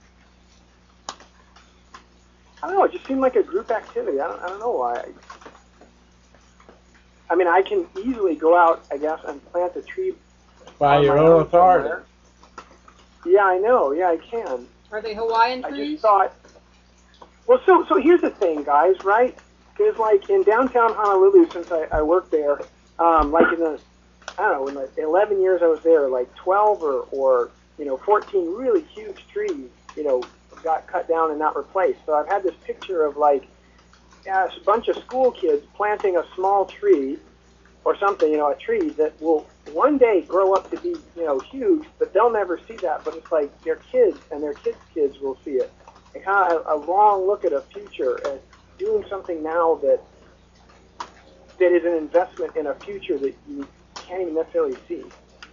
[SPEAKER 3] it just seemed like a group activity. I don't know why. I mean, I can easily go out, I guess, and plant a tree
[SPEAKER 1] by your own authority.
[SPEAKER 3] Somewhere. Yeah, I know. Yeah, I can.
[SPEAKER 4] Are they Hawaiian trees?
[SPEAKER 3] I just thought. Well, so here's the thing, guys. Right? Because like in downtown Honolulu, since I worked there, like in the I don't know, in the 11 years I was there, like 12 or 14 really huge trees, got cut down and not replaced. So I've had this picture of like a bunch of school kids planting a small tree or something, a tree that will one day grow up to be, huge, but they'll never see that. But it's like their kids and their kids' kids will see it. And kind of a long look at a future and doing something now that is an investment in a future that you can't even necessarily see.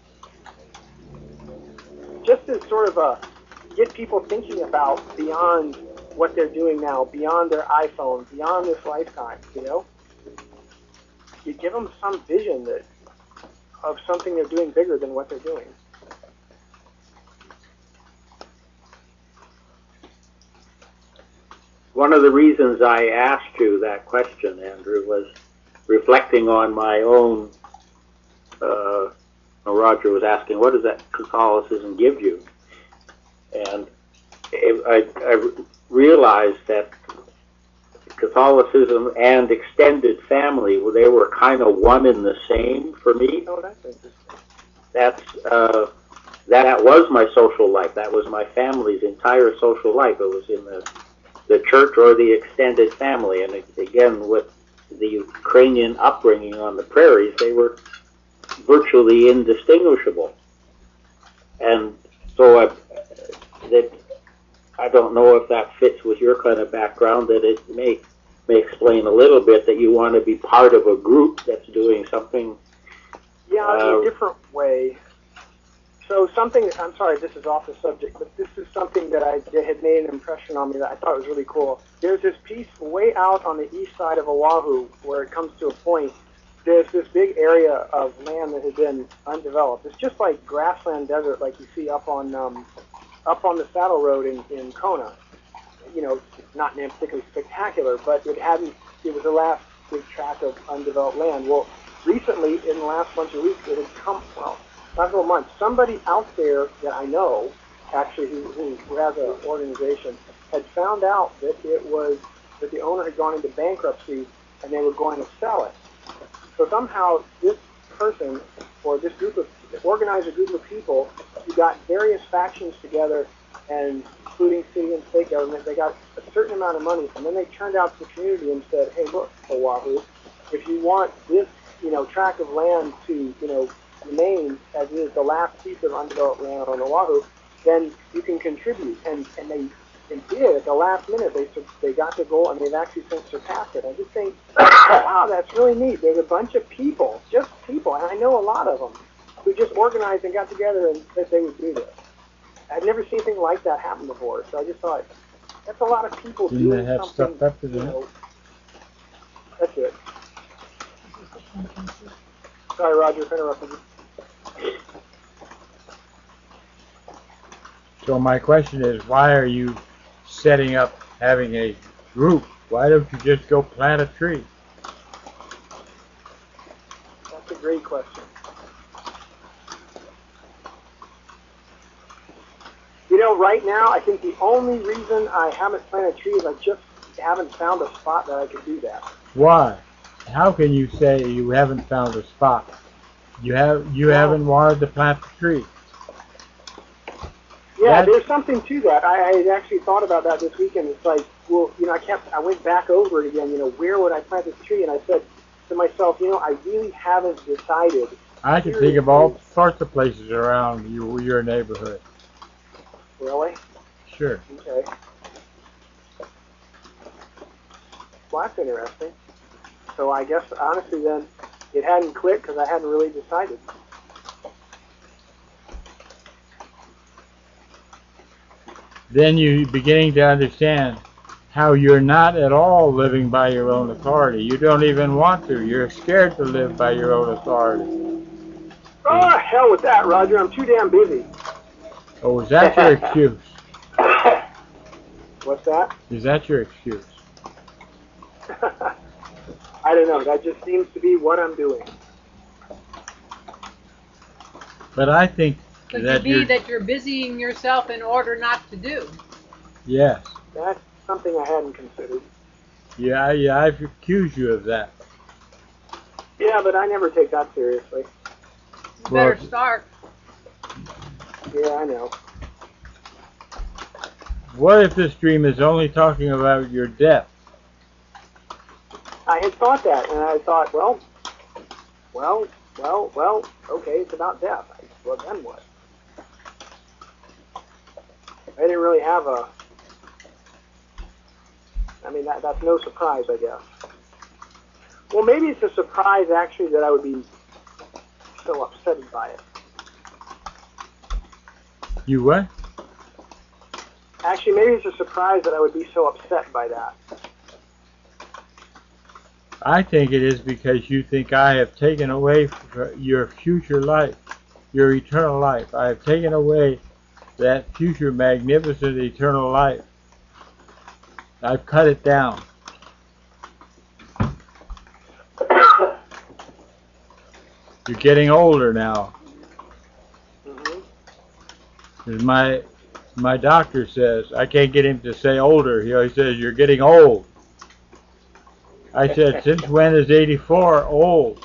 [SPEAKER 3] Just to sort of get people thinking about beyond what they're doing now, beyond their iPhone, beyond this lifetime, You give them some vision of something they're doing bigger than what they're doing.
[SPEAKER 2] One of the reasons I asked you that question, Andrew, was reflecting on my own. Roger was asking, what does that Catholicism give you? And I realized that Catholicism and extended family, they were kind of one and the same for me.
[SPEAKER 3] Oh, that's interesting.
[SPEAKER 2] That was my social life. That was my family's entire social life. It was in the church or the extended family. And again, with the Ukrainian upbringing on the prairies, they were virtually indistinguishable. And so I don't know if that fits with your kind of background, that it may explain a little bit that you want to be part of a group that's doing something.
[SPEAKER 3] Yeah, in a different way. So I'm sorry, this is off the subject, but this is something that had made an impression on me that I thought was really cool. There's this piece way out on the east side of Oahu where it comes to a point. There's this big area of land that has been undeveloped. It's just like grassland desert, like you see up on the Saddle Road in Kona. It's not particularly spectacular, but it was the last big tract of undeveloped land. Well, recently, in the last bunch of weeks, it had come, last couple months, somebody out there that I know, actually, who has an organization, had found out that that the owner had gone into bankruptcy and they were going to sell it. So somehow this person, or this organized a group of people who got various factions together, and including city and state government, they got a certain amount of money, and then they turned out to the community and said, hey, look, Oahu, if you want this, tract of land to, remain as it is the last piece of undeveloped land on Oahu, then you can contribute. And they did at the last minute. They got the goal, and they've actually since surpassed it. I just think, wow, that's really neat. There's a bunch of people, just people, and I know a lot of them, who just organized and got together and said they would do this. I've never seen anything like that happen before, so I just thought, that's a lot of people
[SPEAKER 1] Didn't
[SPEAKER 3] doing
[SPEAKER 1] they have
[SPEAKER 3] something.
[SPEAKER 1] stuff up to them?
[SPEAKER 3] That's it. Sorry, Roger, for interrupting you.
[SPEAKER 1] So my question is, why are you setting up having a group? Why don't you just go plant a tree?
[SPEAKER 3] That's a great question. Right now, I think the only reason I haven't planted trees, I just haven't found a spot that I could do that.
[SPEAKER 1] Why? How can you say you haven't found a spot? You haven't wanted to plant the tree.
[SPEAKER 3] Yeah,
[SPEAKER 1] That-
[SPEAKER 3] there's something to that. I had actually thought about that this weekend. It's like, well, I went back over it again. Where would I plant this tree? And I said to myself, I really haven't decided.
[SPEAKER 1] I can think of all sorts of places around your neighborhood.
[SPEAKER 3] Really?
[SPEAKER 1] Sure.
[SPEAKER 3] Okay. Well, that's interesting. So I guess honestly, then it hadn't clicked because I hadn't really decided.
[SPEAKER 1] Then you're beginning to understand how you're not at all living by your own authority. You don't even want to. You're scared to live by your own authority.
[SPEAKER 3] Oh, hell with that, Roger. I'm too damn busy.
[SPEAKER 1] Oh, is that your excuse?
[SPEAKER 3] What's that?
[SPEAKER 1] Is that your excuse?
[SPEAKER 3] I don't know. That just seems to be what I'm doing.
[SPEAKER 1] But I think
[SPEAKER 4] Could
[SPEAKER 1] that
[SPEAKER 4] it be that you're busying yourself in order not to do?
[SPEAKER 1] Yes.
[SPEAKER 3] That's something I hadn't considered.
[SPEAKER 1] Yeah, I've accused you of that.
[SPEAKER 3] Yeah, but I never take that seriously.
[SPEAKER 4] You
[SPEAKER 1] Well,
[SPEAKER 4] better start.
[SPEAKER 3] Yeah, I know.
[SPEAKER 1] What if this dream is only talking about your death?
[SPEAKER 3] I had thought that, and I thought, well, okay, it's about death. Well, then what? I didn't really have a... I mean, that's no surprise, I guess. Well, maybe it's a surprise, actually, that I would be so upset by it.
[SPEAKER 1] You what?
[SPEAKER 3] Actually, maybe it's a surprise that I would be so upset by that.
[SPEAKER 1] I think it is because you think I have taken away your future life, your eternal life. I have taken away that future magnificent eternal life. I've cut it down. You're getting older now.
[SPEAKER 3] Mm-hmm.
[SPEAKER 1] As my doctor says, I can't get him to say older. He always says, you're getting old. I said, since when is 84 old?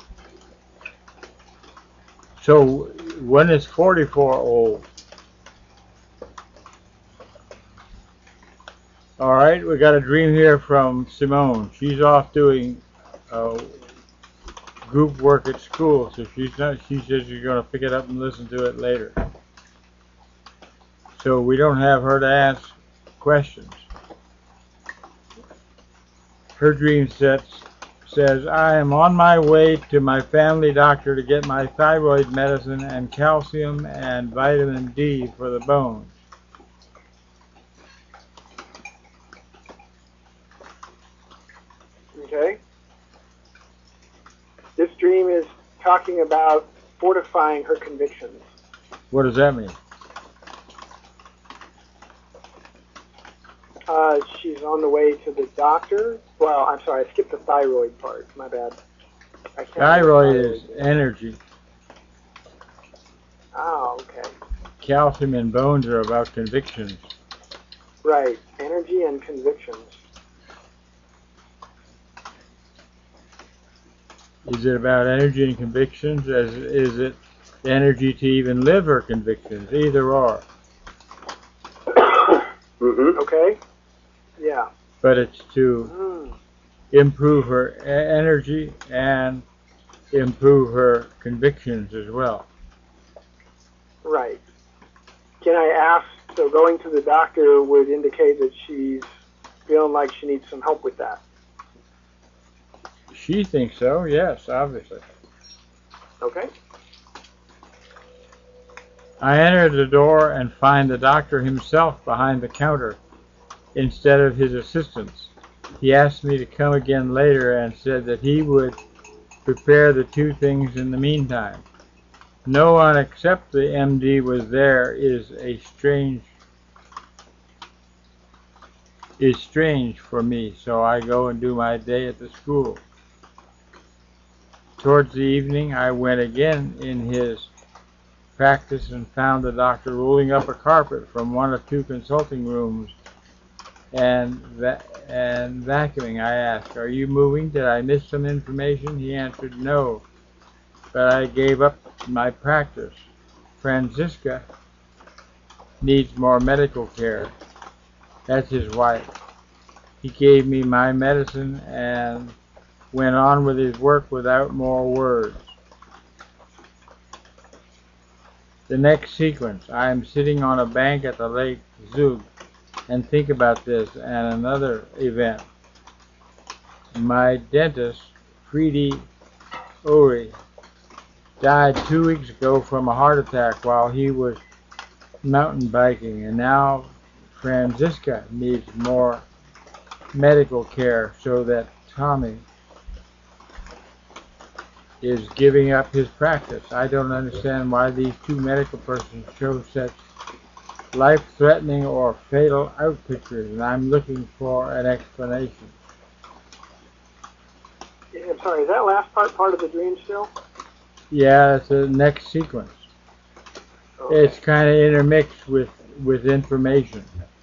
[SPEAKER 1] So when is 44 old? All right, we got a dream here from Simone. She's off doing group work at school, so she's not. She says she's going to pick it up and listen to it later. So we don't have her to ask questions. Her dream says, I am on my way to my family doctor to get my thyroid medicine and calcium and vitamin D for the bones.
[SPEAKER 3] Okay. This dream is talking about fortifying her convictions.
[SPEAKER 1] What does that mean?
[SPEAKER 3] She's on the way to the doctor. Well, I'm sorry, I skipped the thyroid part. My bad.
[SPEAKER 1] Thyroid is energy.
[SPEAKER 3] Oh, okay.
[SPEAKER 1] Calcium and bones are about convictions.
[SPEAKER 3] Right. Energy and convictions.
[SPEAKER 1] Is it about energy and convictions? Is it energy to even live her convictions? Either or.
[SPEAKER 2] Mm-hmm.
[SPEAKER 3] Okay. Yeah.
[SPEAKER 1] But it's to improve her energy and improve her convictions as well.
[SPEAKER 3] Right. Can I ask, so going to the doctor would indicate that she's feeling like she needs some help with that?
[SPEAKER 1] She thinks so, yes, obviously.
[SPEAKER 3] Okay.
[SPEAKER 1] I enter the door and find the doctor himself behind the counter instead of his assistants. He asked me to come again later and said that he would prepare the two things in the meantime. No one except the MD was there is strange for me, so I go and do my day at the school. Towards the evening, I went again in his practice and found the doctor rolling up a carpet from one of two consulting rooms and vacuuming. I asked, "Are you moving? Did I miss some information?" He answered, "No, but I gave up my practice. Franziska needs more medical care. That's his wife. He gave me my medicine and went on with his work without more words. The next sequence, I am sitting on a bank at the Lake Zug and think about this and another event. My dentist, Friedi Ori, died 2 weeks ago from a heart attack while he was mountain biking, and now Franziska needs more medical care so that Tommy is giving up his practice. I don't understand why these two medical persons show such life-threatening or fatal outpictures, and I'm looking for an explanation.
[SPEAKER 3] I'm sorry, is that last part of the dream still?
[SPEAKER 1] Yeah, it's the next sequence.
[SPEAKER 3] Okay.
[SPEAKER 1] It's kind of intermixed with information.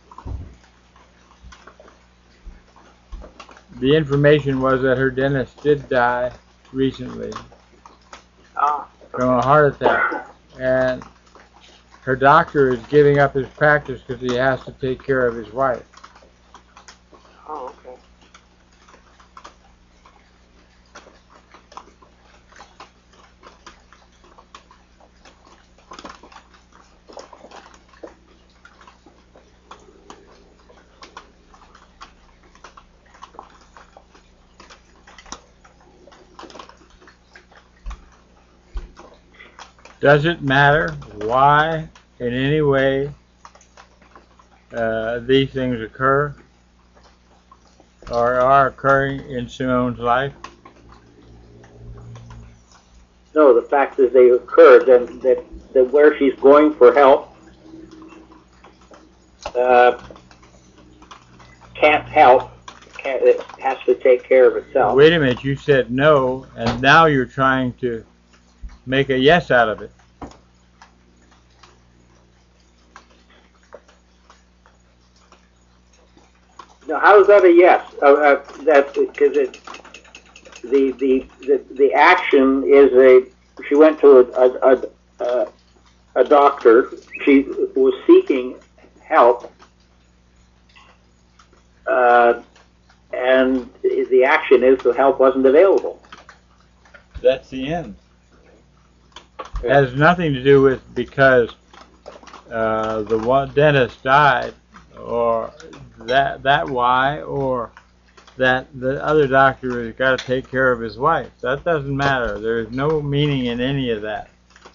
[SPEAKER 1] The information was that her dentist did die recently from a heart attack, and her doctor is giving up his practice because he has to take care of his wife.
[SPEAKER 3] Oh, okay.
[SPEAKER 1] Does it matter why, in any way, these things occur or are occurring in Simone's life?
[SPEAKER 2] No, the fact that they occurred, and that where she's going for help can't help. It has to take care of itself.
[SPEAKER 1] Wait a minute, you said no, and now you're trying to make a yes out of it.
[SPEAKER 2] Now, how is that a yes? That's because the action is she went to a doctor. She was seeking help, and the action is the help wasn't available.
[SPEAKER 1] That's the end. It has nothing to do with because the one dentist died, or that why, or that the other doctor has got to take care of his wife. That doesn't matter. There is no meaning in any of that.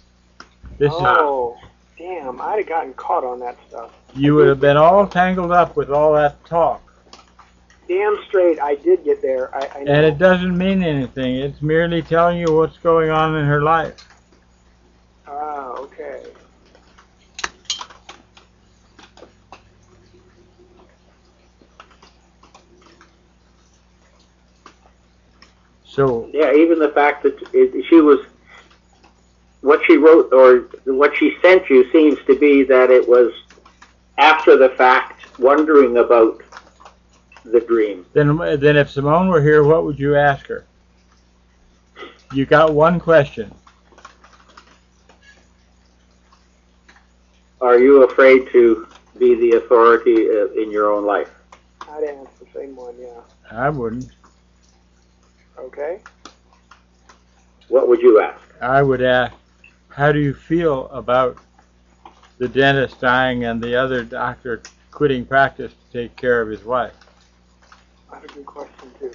[SPEAKER 3] Damn, I'd have gotten caught on that stuff.
[SPEAKER 1] You would have been all tangled up with all that talk.
[SPEAKER 3] Damn straight, I did get there. I know.
[SPEAKER 1] And it doesn't mean anything. It's merely telling you what's going on in her life.
[SPEAKER 3] Ah, okay.
[SPEAKER 1] So,
[SPEAKER 2] Yeah, even the fact that she was, what she wrote or what she sent you seems to be that it was after the fact, wondering about the dream.
[SPEAKER 1] then if Simone were here, what would you ask her? You got one question.
[SPEAKER 2] Are you afraid to be the authority in your own life?
[SPEAKER 3] I'd answer the same one, yeah.
[SPEAKER 1] I wouldn't.
[SPEAKER 3] Okay.
[SPEAKER 2] What would you ask?
[SPEAKER 1] I would ask, how do you feel about the dentist dying and the other doctor quitting practice to take care of his wife?
[SPEAKER 3] That's a good question, too.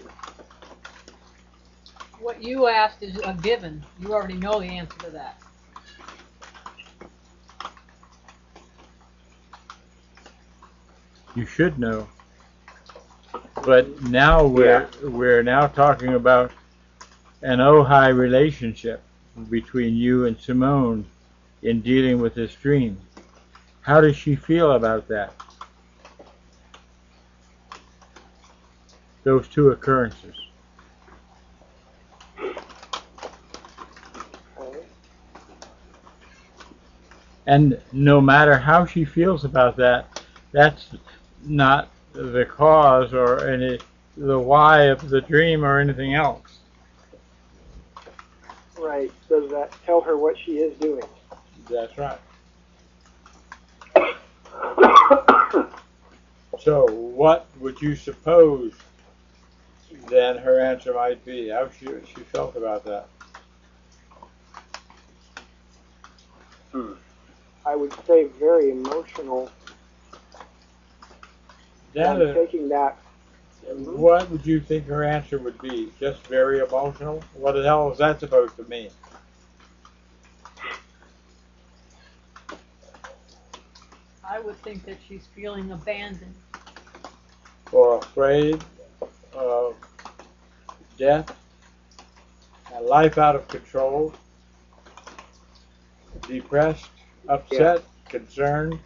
[SPEAKER 4] What you asked is a given. You already know the answer to that.
[SPEAKER 1] You should know. But now we're now talking about an Ojai relationship between you and Simone in dealing with this dream. How does she feel about that? Those two occurrences.
[SPEAKER 3] Okay.
[SPEAKER 1] And no matter how she feels about that, that's not the cause or the why of the dream or anything else.
[SPEAKER 3] Right. Does that tell her what she is doing?
[SPEAKER 1] That's right. So, what would you suppose then her answer might be? How she felt about that?
[SPEAKER 3] I would say very emotional. Taking that.
[SPEAKER 1] What would you think her answer would be? Just very emotional? What the hell is that supposed to mean?
[SPEAKER 4] I would think that she's feeling abandoned.
[SPEAKER 1] Or afraid of death, a life out of control, depressed, upset, concerned.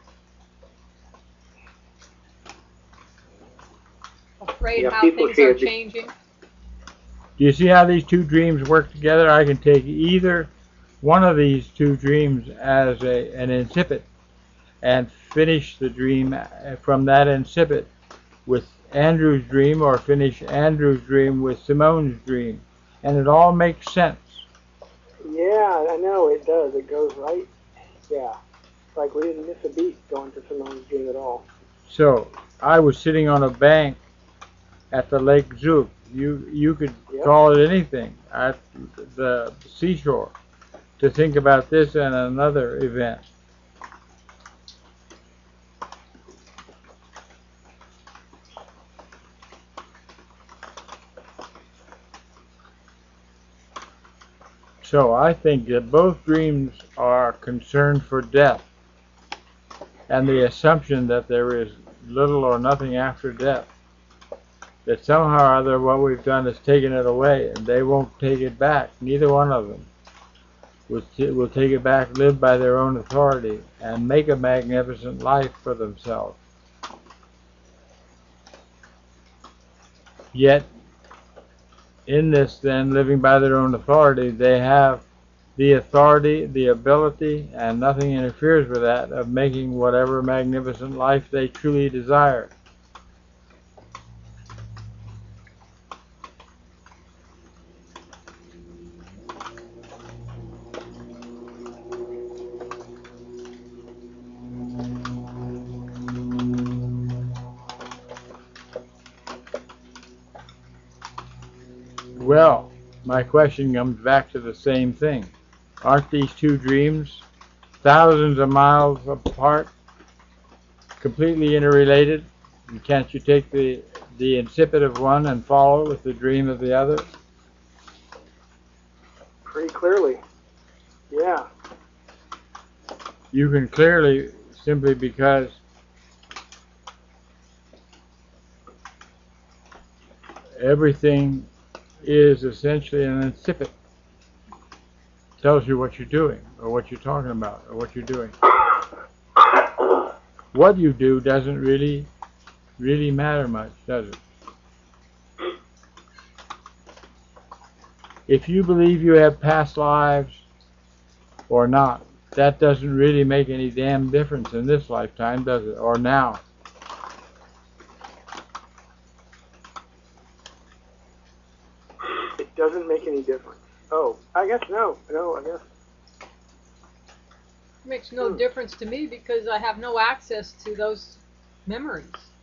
[SPEAKER 4] Afraid
[SPEAKER 2] Yeah,
[SPEAKER 4] how
[SPEAKER 2] people
[SPEAKER 4] things
[SPEAKER 2] fear
[SPEAKER 4] are
[SPEAKER 2] the-
[SPEAKER 4] changing.
[SPEAKER 1] Do you see how these two dreams work together? I can take either one of these two dreams as an incipit and finish the dream from that incipit with Andrew's dream, or finish Andrew's dream with Simone's dream. And it all makes sense.
[SPEAKER 3] Yeah, I know it does. It goes right. Yeah, it's like we didn't miss a beat going to Simone's dream at all.
[SPEAKER 1] So I was sitting on a bank at the Lake Zug. You could
[SPEAKER 3] Yep.
[SPEAKER 1] call it anything at the seashore to think about this and another event. So I think that both dreams are concerned for death and the assumption that there is little or nothing after death. That somehow or other what we've done is taken it away, and they won't take it back. Neither one of them will take it back, live by their own authority, and make a magnificent life for themselves. Yet, in this then, living by their own authority, they have the authority, the ability, and nothing interferes with that, of making whatever magnificent life they truly desire. Well, my question comes back to the same thing. Aren't these two dreams thousands of miles apart, completely interrelated? And can't you take the incipit of one and follow it with the dream of the other?
[SPEAKER 3] Pretty clearly. Yeah.
[SPEAKER 1] You can clearly, simply because everything is essentially an incipit. Tells you what you're doing, or what you're talking about, or what you're doing. What you do doesn't really matter much, does it? If you believe you have past lives or not, that doesn't really make any damn difference in this lifetime, does it? Or now.
[SPEAKER 3] It doesn't make any difference. Oh, I guess no. No, I guess.
[SPEAKER 4] It makes no difference to me because I have no access to those memories.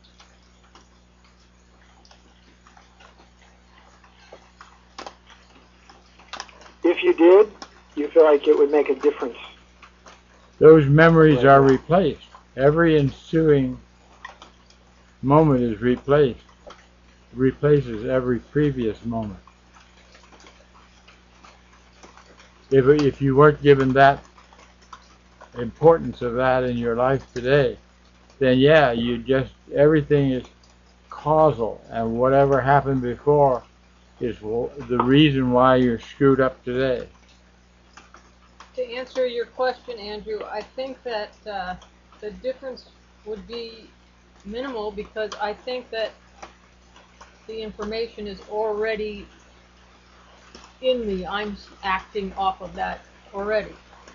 [SPEAKER 3] If you did, you feel like it would make a difference.
[SPEAKER 1] Those memories are replaced. Every ensuing moment is replaced. Replaces every previous moment. If you weren't given that importance of that in your life today, then yeah, everything is causal, and whatever happened before is the reason why you're screwed up today.
[SPEAKER 4] To answer your question, Andrew, I think that the difference would be minimal because I think that the information is already in me. I'm acting off of that already.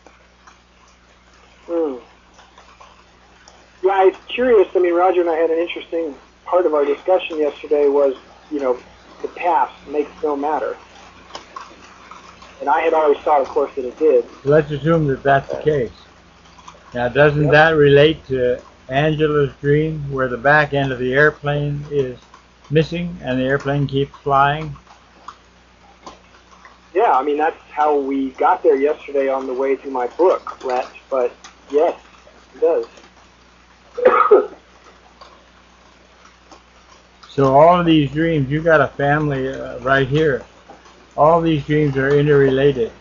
[SPEAKER 3] Yeah, I was curious. I mean, Roger and I had an interesting part of our discussion yesterday was, the past makes no matter. And I had always thought, of course, that it did.
[SPEAKER 1] Let's assume that that's the case. Now, doesn't that relate to Angela's dream where the back end of the airplane is missing and the airplane keeps flying?
[SPEAKER 3] Yeah, I mean, that's how we got there yesterday on the way to my book, Let, but yes, it does.
[SPEAKER 1] So all of these dreams, you got a family right here. All these dreams are interrelated.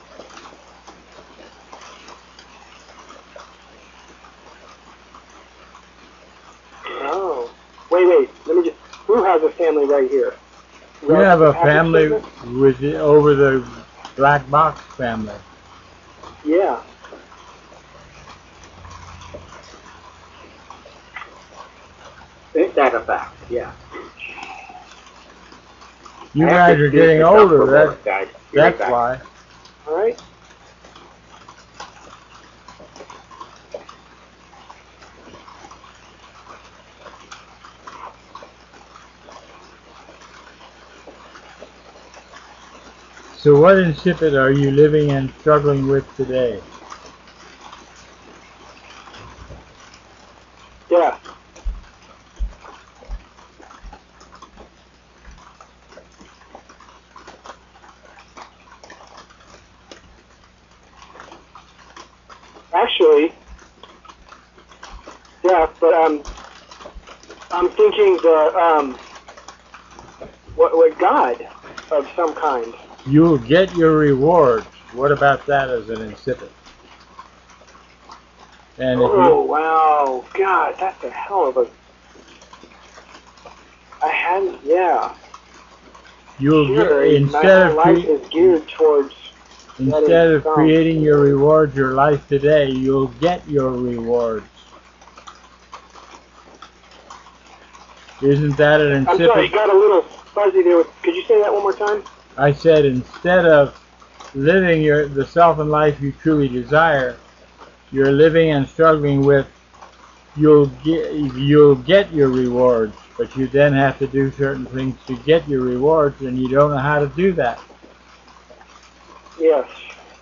[SPEAKER 3] Oh. Wait, let me just, who has a family right here?
[SPEAKER 1] You have a family
[SPEAKER 3] Statement?
[SPEAKER 1] with over the black box family.
[SPEAKER 3] Yeah.
[SPEAKER 2] Ain't that a fact? Yeah.
[SPEAKER 1] You
[SPEAKER 2] I have
[SPEAKER 1] guys
[SPEAKER 2] to
[SPEAKER 1] are
[SPEAKER 2] excuse
[SPEAKER 1] getting
[SPEAKER 2] myself
[SPEAKER 1] older.
[SPEAKER 2] for a moment, guys. Be right
[SPEAKER 1] That's
[SPEAKER 2] back.
[SPEAKER 1] why.
[SPEAKER 3] All right.
[SPEAKER 1] So what insipid are you living and struggling with today?
[SPEAKER 3] Yeah. Actually, yeah, but I'm thinking the what God of some kind.
[SPEAKER 1] You'll get your rewards. What about that as an insipid? And if
[SPEAKER 3] Oh wow, God, that's a hell of a. I hadn't. Yeah.
[SPEAKER 1] you'll
[SPEAKER 3] Sure.
[SPEAKER 1] get,
[SPEAKER 3] My whole life is geared towards.
[SPEAKER 1] instead of
[SPEAKER 3] some.
[SPEAKER 1] creating your rewards your life today, you'll get your rewards. Isn't that an
[SPEAKER 3] I'm sorry,
[SPEAKER 1] insipid?
[SPEAKER 3] got a little fuzzy there. Could you say that one more time?
[SPEAKER 1] I said instead of living the self and life you truly desire, you're living and struggling with you'll get your rewards, but you then have to do certain things to get your rewards, and you don't know how to do that.
[SPEAKER 3] Yes.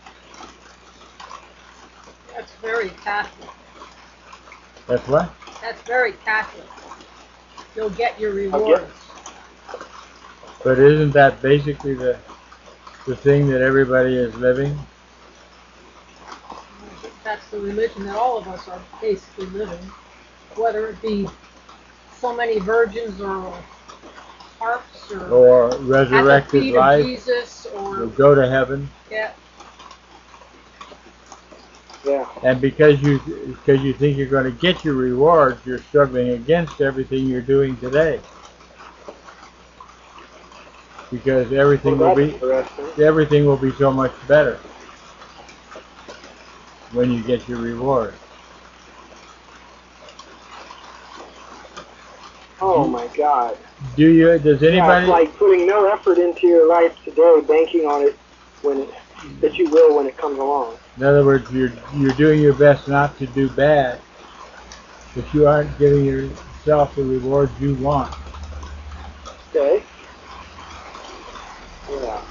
[SPEAKER 4] That's very Catholic.
[SPEAKER 1] That's what?
[SPEAKER 4] That's very Catholic. You'll get your rewards.
[SPEAKER 1] But isn't that basically the thing that everybody is living?
[SPEAKER 4] That's the religion that all of us are basically living, whether it be so many virgins or harps or
[SPEAKER 1] Or
[SPEAKER 4] at the
[SPEAKER 1] resurrected
[SPEAKER 4] feet
[SPEAKER 1] life?
[SPEAKER 4] of Jesus
[SPEAKER 1] You'll
[SPEAKER 4] or
[SPEAKER 1] go to heaven.
[SPEAKER 4] yeah.
[SPEAKER 3] Yeah.
[SPEAKER 1] And because you think you're going to get your rewards, you're struggling against everything you're doing today. Because everything
[SPEAKER 3] Well,
[SPEAKER 1] will
[SPEAKER 3] that's
[SPEAKER 1] be
[SPEAKER 3] interesting.
[SPEAKER 1] so much better when you get your reward.
[SPEAKER 3] Oh my God.
[SPEAKER 1] Does
[SPEAKER 3] Yeah, it's
[SPEAKER 1] anybody?
[SPEAKER 3] like putting no effort into your life today, banking on it that you will when it comes along.
[SPEAKER 1] In other words, you're doing your best not to do bad, but you aren't giving yourself the rewards you want.
[SPEAKER 3] Okay. Yeah.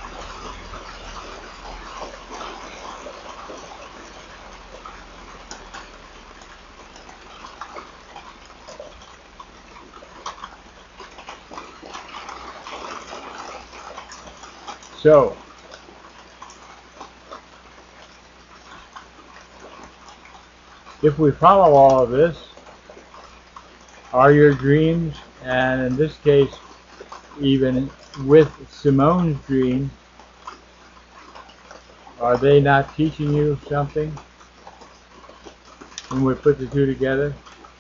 [SPEAKER 1] So, if we follow all of this, are your dreams, and in this case, even with Simone's dream, are they not teaching you something when we put the two together?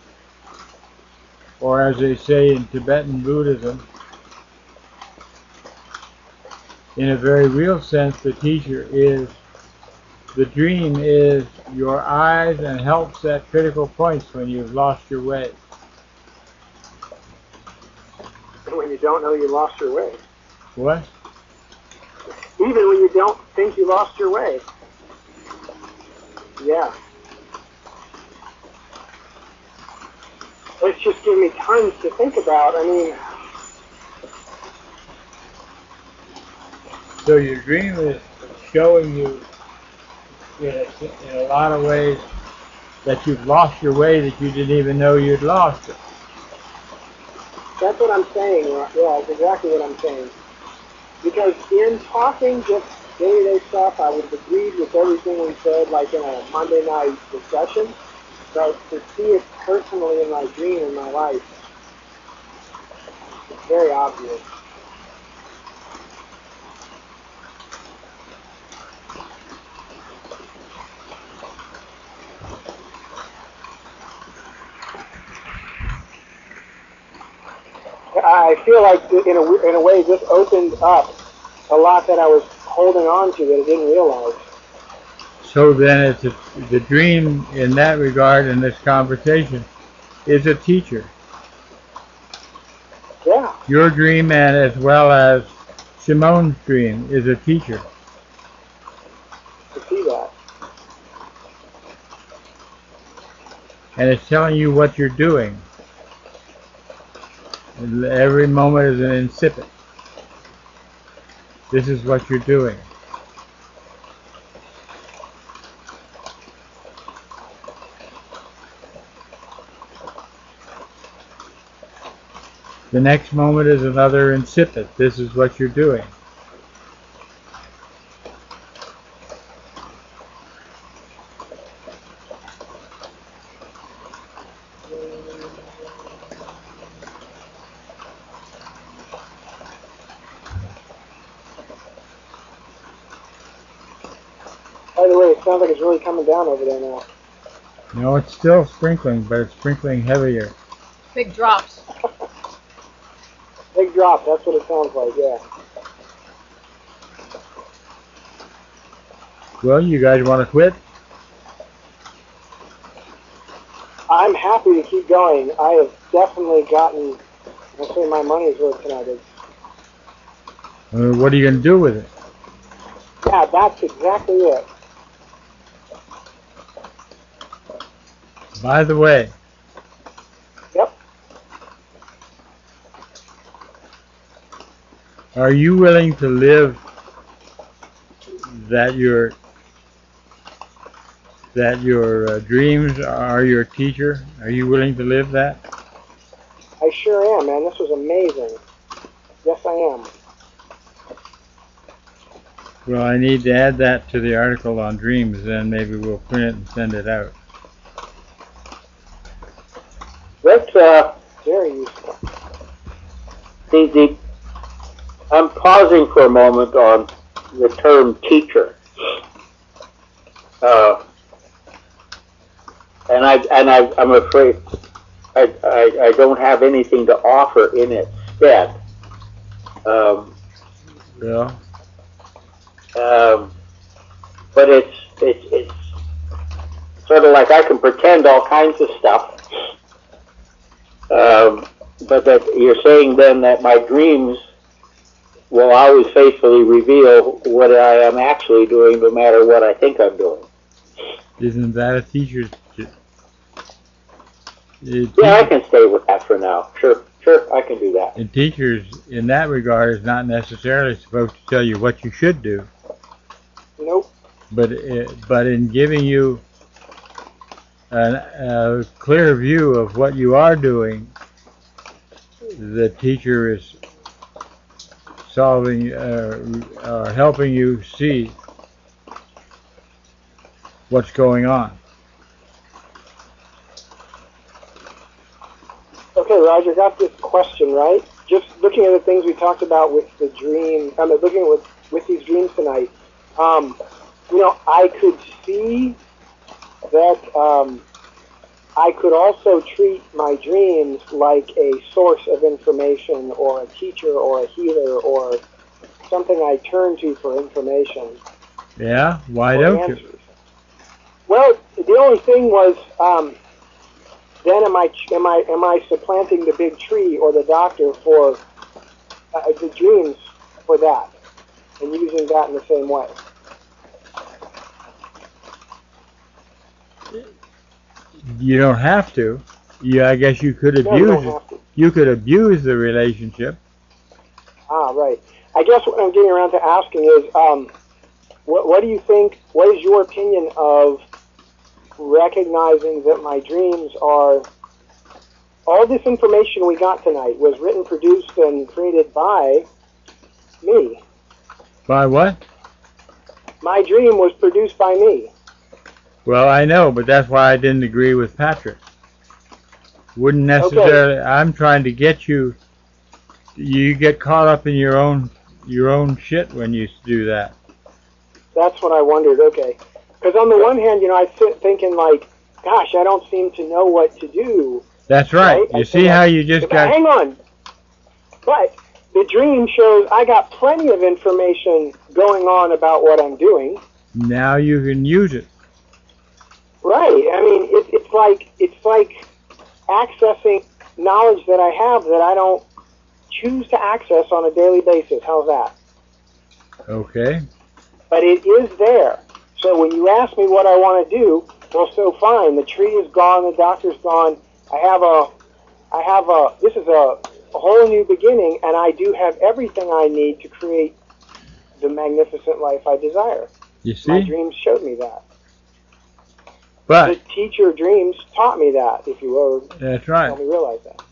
[SPEAKER 1] Or as they say in Tibetan Buddhism, in a very real sense, the dream is your eyes and helps at critical points when you've lost your way.
[SPEAKER 3] And when you don't know you lost your way.
[SPEAKER 1] What?
[SPEAKER 3] Even when you don't think you lost your way. Yeah. It's just giving me tons to think about. I mean,
[SPEAKER 1] So your dream is showing you in a lot of ways that you've lost your way, that you didn't even know you'd lost it.
[SPEAKER 5] That's what I'm saying. Yeah, that's exactly what I'm saying. Because in talking just day-to-day stuff, I would have agreed with everything we said, like in a Monday night discussion. But to see it personally in my dream in my life, it's very obvious. I feel like in a way this opened up a lot that I was holding on to that I didn't realize.
[SPEAKER 1] So then the dream in that regard in this conversation is a teacher.
[SPEAKER 5] Yeah.
[SPEAKER 1] Your dream, and as well as Simone's dream, is a teacher.
[SPEAKER 5] To see that.
[SPEAKER 1] And it's telling you what you're doing. Every moment is an incipit. This is what you're doing. The next moment is another incipit. This is what you're doing.
[SPEAKER 5] By the way, it sounds like it's really coming down over there now.
[SPEAKER 1] No, it's still sprinkling, but it's sprinkling heavier.
[SPEAKER 4] Big drops.
[SPEAKER 5] Big drop, that's what it sounds like, yeah.
[SPEAKER 1] Well, you guys want to quit?
[SPEAKER 5] I'm happy to keep going. I have definitely gotten, I say, my money's worth tonight.
[SPEAKER 1] What are you going to do with it?
[SPEAKER 5] Yeah, that's exactly it.
[SPEAKER 1] By the way,
[SPEAKER 5] Yep.
[SPEAKER 1] are you willing to live that your dreams are your teacher? Are you willing to live that?
[SPEAKER 5] I sure am, man. This was amazing. Yes, I am.
[SPEAKER 1] Well, I need to add that to the article on dreams, then maybe we'll print it and send it out.
[SPEAKER 2] Let's,
[SPEAKER 5] Very useful.
[SPEAKER 2] I'm pausing for a moment on the term teacher. I'm afraid I don't have anything to offer in its stead.
[SPEAKER 1] Yeah.
[SPEAKER 2] But it's sort of like I can pretend all kinds of stuff. But that you're saying then that my dreams will always faithfully reveal what I am actually doing, no matter what I think I'm doing.
[SPEAKER 1] Isn't that a teacher's?
[SPEAKER 2] Yeah, I can stay with that for now. Sure, I can do that.
[SPEAKER 1] And teachers, in that regard, is not necessarily supposed to tell you what you should do.
[SPEAKER 5] Nope.
[SPEAKER 1] But in giving you a clear view of what you are doing, the teacher is solving or helping you see what's going on.
[SPEAKER 5] Okay, Roger, got this question, right? Just looking at the things we talked about with the dream, looking at with these dreams tonight, I could see that I could also treat my dreams like a source of information or a teacher or a healer or something I turn to for information.
[SPEAKER 1] Yeah? Why don't you?
[SPEAKER 5] Well, the only thing was, then am I supplanting the big tree or the doctor for the dreams for that and using that in the same way?
[SPEAKER 1] You don't have to. I guess you could
[SPEAKER 5] No, you
[SPEAKER 1] abuse
[SPEAKER 5] don't
[SPEAKER 1] it.
[SPEAKER 5] have to.
[SPEAKER 1] You could abuse the relationship.
[SPEAKER 5] Ah, right. I guess what I'm getting around to asking is, what do you think? What is your opinion of recognizing that my dreams are, all this information we got tonight was written, produced, and created by me.
[SPEAKER 1] By what?
[SPEAKER 5] My dream was produced by me.
[SPEAKER 1] Well, I know, but that's why I didn't agree with Patrick. Wouldn't necessarily.
[SPEAKER 5] Okay.
[SPEAKER 1] I'm trying to get you. You get caught up in your own shit when you do that.
[SPEAKER 5] That's what I wondered. Okay, because on the one hand, I sit thinking like, gosh, I don't seem to know what to do.
[SPEAKER 1] That's right. You see how you just got.
[SPEAKER 5] Hang on. But the dream shows I got plenty of information going on about what I'm doing.
[SPEAKER 1] Now you can use it.
[SPEAKER 5] Right. I mean, it's like accessing knowledge that I have that I don't choose to access on a daily basis. How's that?
[SPEAKER 1] Okay.
[SPEAKER 5] But it is there. So when you ask me what I want to do, well, so fine. The tree is gone. The doctor's gone. This is a whole new beginning, and I do have everything I need to create the magnificent life I desire.
[SPEAKER 1] You see?
[SPEAKER 5] My dreams showed me that.
[SPEAKER 1] But
[SPEAKER 5] the teacher dreams taught me that, if you will.
[SPEAKER 1] That's right.
[SPEAKER 5] Help me realize that.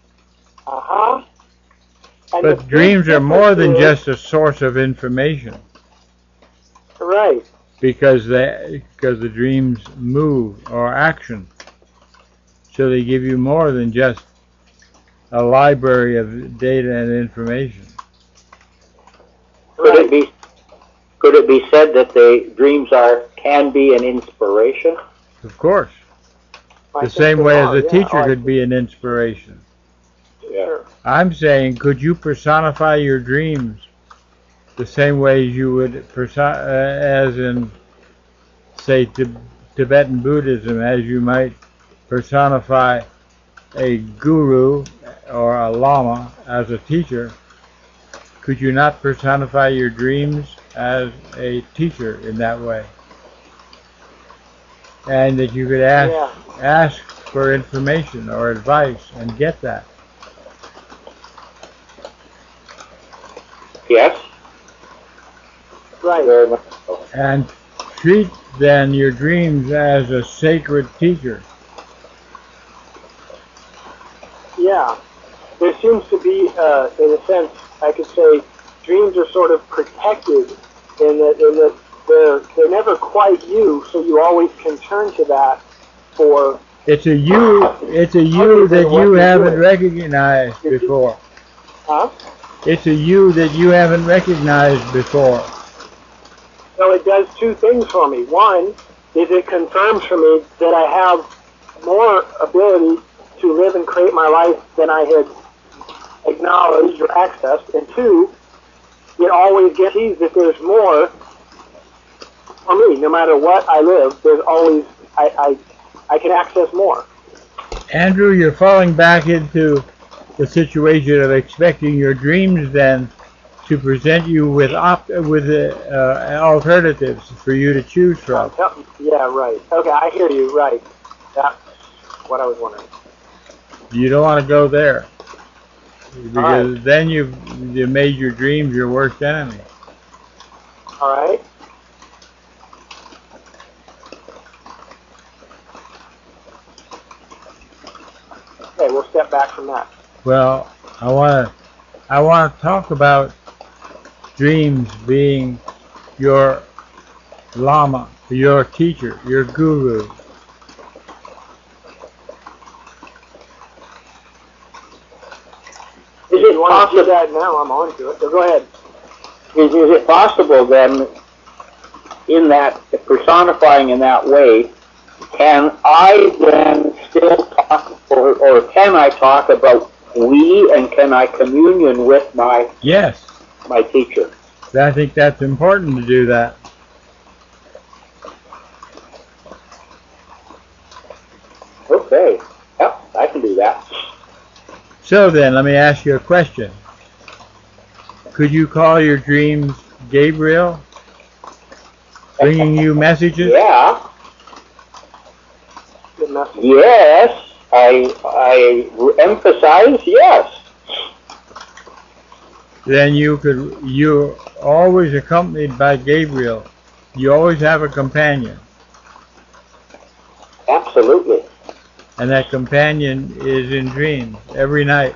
[SPEAKER 5] And
[SPEAKER 1] but dreams are more than just a source of information.
[SPEAKER 5] Right.
[SPEAKER 1] Because the dreams move or action. So they give you more than just a library of data and information.
[SPEAKER 2] Could it be said that the dreams can be an inspiration?
[SPEAKER 1] Of course. The same way as a teacher could be an inspiration.
[SPEAKER 2] Yeah.
[SPEAKER 1] I'm saying, could you personify your dreams the same way you would as in, say, Tibetan Buddhism, as you might personify a guru or a lama as a teacher? Could you not personify your dreams as a teacher in that way? And that you could ask for information or advice and get that.
[SPEAKER 2] Yes.
[SPEAKER 5] Right.
[SPEAKER 2] Very much so.
[SPEAKER 1] And treat then your dreams as a sacred teacher.
[SPEAKER 5] Yeah. There seems to be, in a sense, I could say, dreams are sort of protected in that they're never quite you, so you always can turn to that for.
[SPEAKER 1] It's a you that you haven't recognized before.
[SPEAKER 5] Huh?
[SPEAKER 1] It's a you that you haven't recognized before.
[SPEAKER 5] So it does two things for me. One is it confirms for me that I have more ability to live and create my life than I had acknowledged or accessed. And two, it always guarantees that there's more for me. No matter what I live, there's always, I can access more.
[SPEAKER 1] Andrew, you're falling back into the situation of expecting your dreams then to present you with alternatives for you to choose from.
[SPEAKER 5] Yeah, right. Okay, I hear you. Right. That's what I was wondering.
[SPEAKER 1] You don't want to go there, because then you made your dreams your worst enemy.
[SPEAKER 5] All right. Okay, we'll step back from that.
[SPEAKER 1] Well, I want to talk about dreams being your lama, your teacher, your guru.
[SPEAKER 2] Is it
[SPEAKER 5] you want
[SPEAKER 2] possible?
[SPEAKER 5] to do that now? I'm on to it. So go ahead.
[SPEAKER 2] Is it possible then, in that personifying in that way, can I then still talk, or can I talk about we, and can I communion with my teacher?
[SPEAKER 1] I think that's important to do that.
[SPEAKER 2] Okay. Yep, I can do that.
[SPEAKER 1] So then, let me ask you a question. Could you call your dreams Gabriel, bringing you messages?
[SPEAKER 2] Yeah.
[SPEAKER 5] Good message.
[SPEAKER 2] Yes. I emphasize yes.
[SPEAKER 1] Then you're always accompanied by Gabriel. You always have a companion.
[SPEAKER 2] Absolutely.
[SPEAKER 1] And that companion is in dreams every night.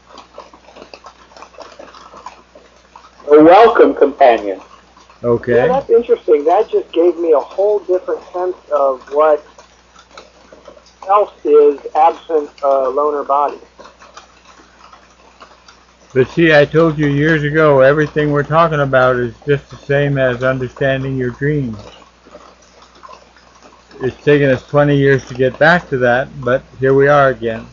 [SPEAKER 2] A welcome companion.
[SPEAKER 1] Okay.
[SPEAKER 5] Yeah, that's interesting. That just gave me a whole different sense of what else is absent a loner body.
[SPEAKER 1] But see, I told you years ago, everything we're talking about is just the same as understanding your dreams. It's taken us 20 years to get back to that, but here we are again.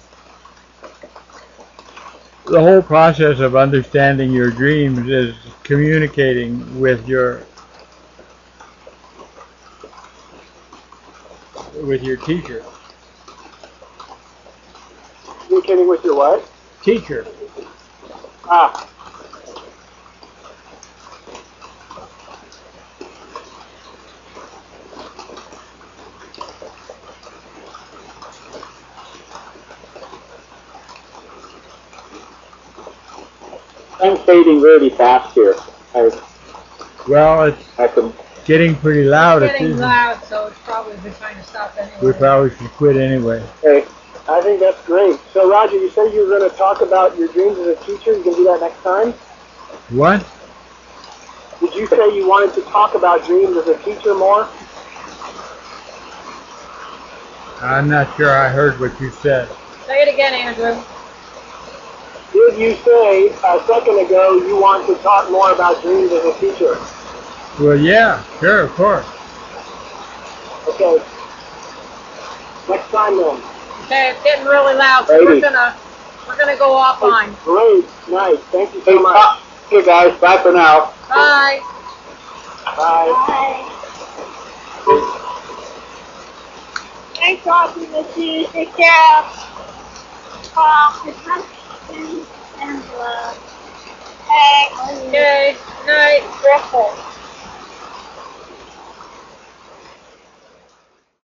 [SPEAKER 1] The whole process of understanding your dreams is communicating with your teacher.
[SPEAKER 5] Communicating with your what?
[SPEAKER 1] Teacher.
[SPEAKER 5] Ah.
[SPEAKER 2] I'm fading really fast here.
[SPEAKER 1] Well, it's
[SPEAKER 2] I can.
[SPEAKER 1] getting pretty loud.
[SPEAKER 4] It's
[SPEAKER 1] It
[SPEAKER 4] getting
[SPEAKER 1] isn't.
[SPEAKER 4] loud, so it's probably the time to stop anyway.
[SPEAKER 1] We probably should quit anyway.
[SPEAKER 2] Okay.
[SPEAKER 5] I think that's great. So, Roger, you said you were going to talk about your dreams as a teacher. You can do that next time?
[SPEAKER 1] What?
[SPEAKER 5] Did you say you wanted to talk about dreams as a teacher more?
[SPEAKER 1] I'm not sure I heard what you said.
[SPEAKER 4] Say it again, Andrew.
[SPEAKER 5] Did you say a second ago you want to talk more about dreams as a teacher?
[SPEAKER 1] Well, yeah, sure, of course.
[SPEAKER 5] Okay. Next time then.
[SPEAKER 4] Okay, it's getting really loud, so we're gonna go offline.
[SPEAKER 5] Great. Nice. Thank you
[SPEAKER 2] Hey,
[SPEAKER 5] so much.
[SPEAKER 2] okay, guys. Bye for now.
[SPEAKER 4] Bye.
[SPEAKER 5] Bye.
[SPEAKER 6] Nice talking with you. Take care of the country and
[SPEAKER 4] Okay, night.
[SPEAKER 6] Griffith.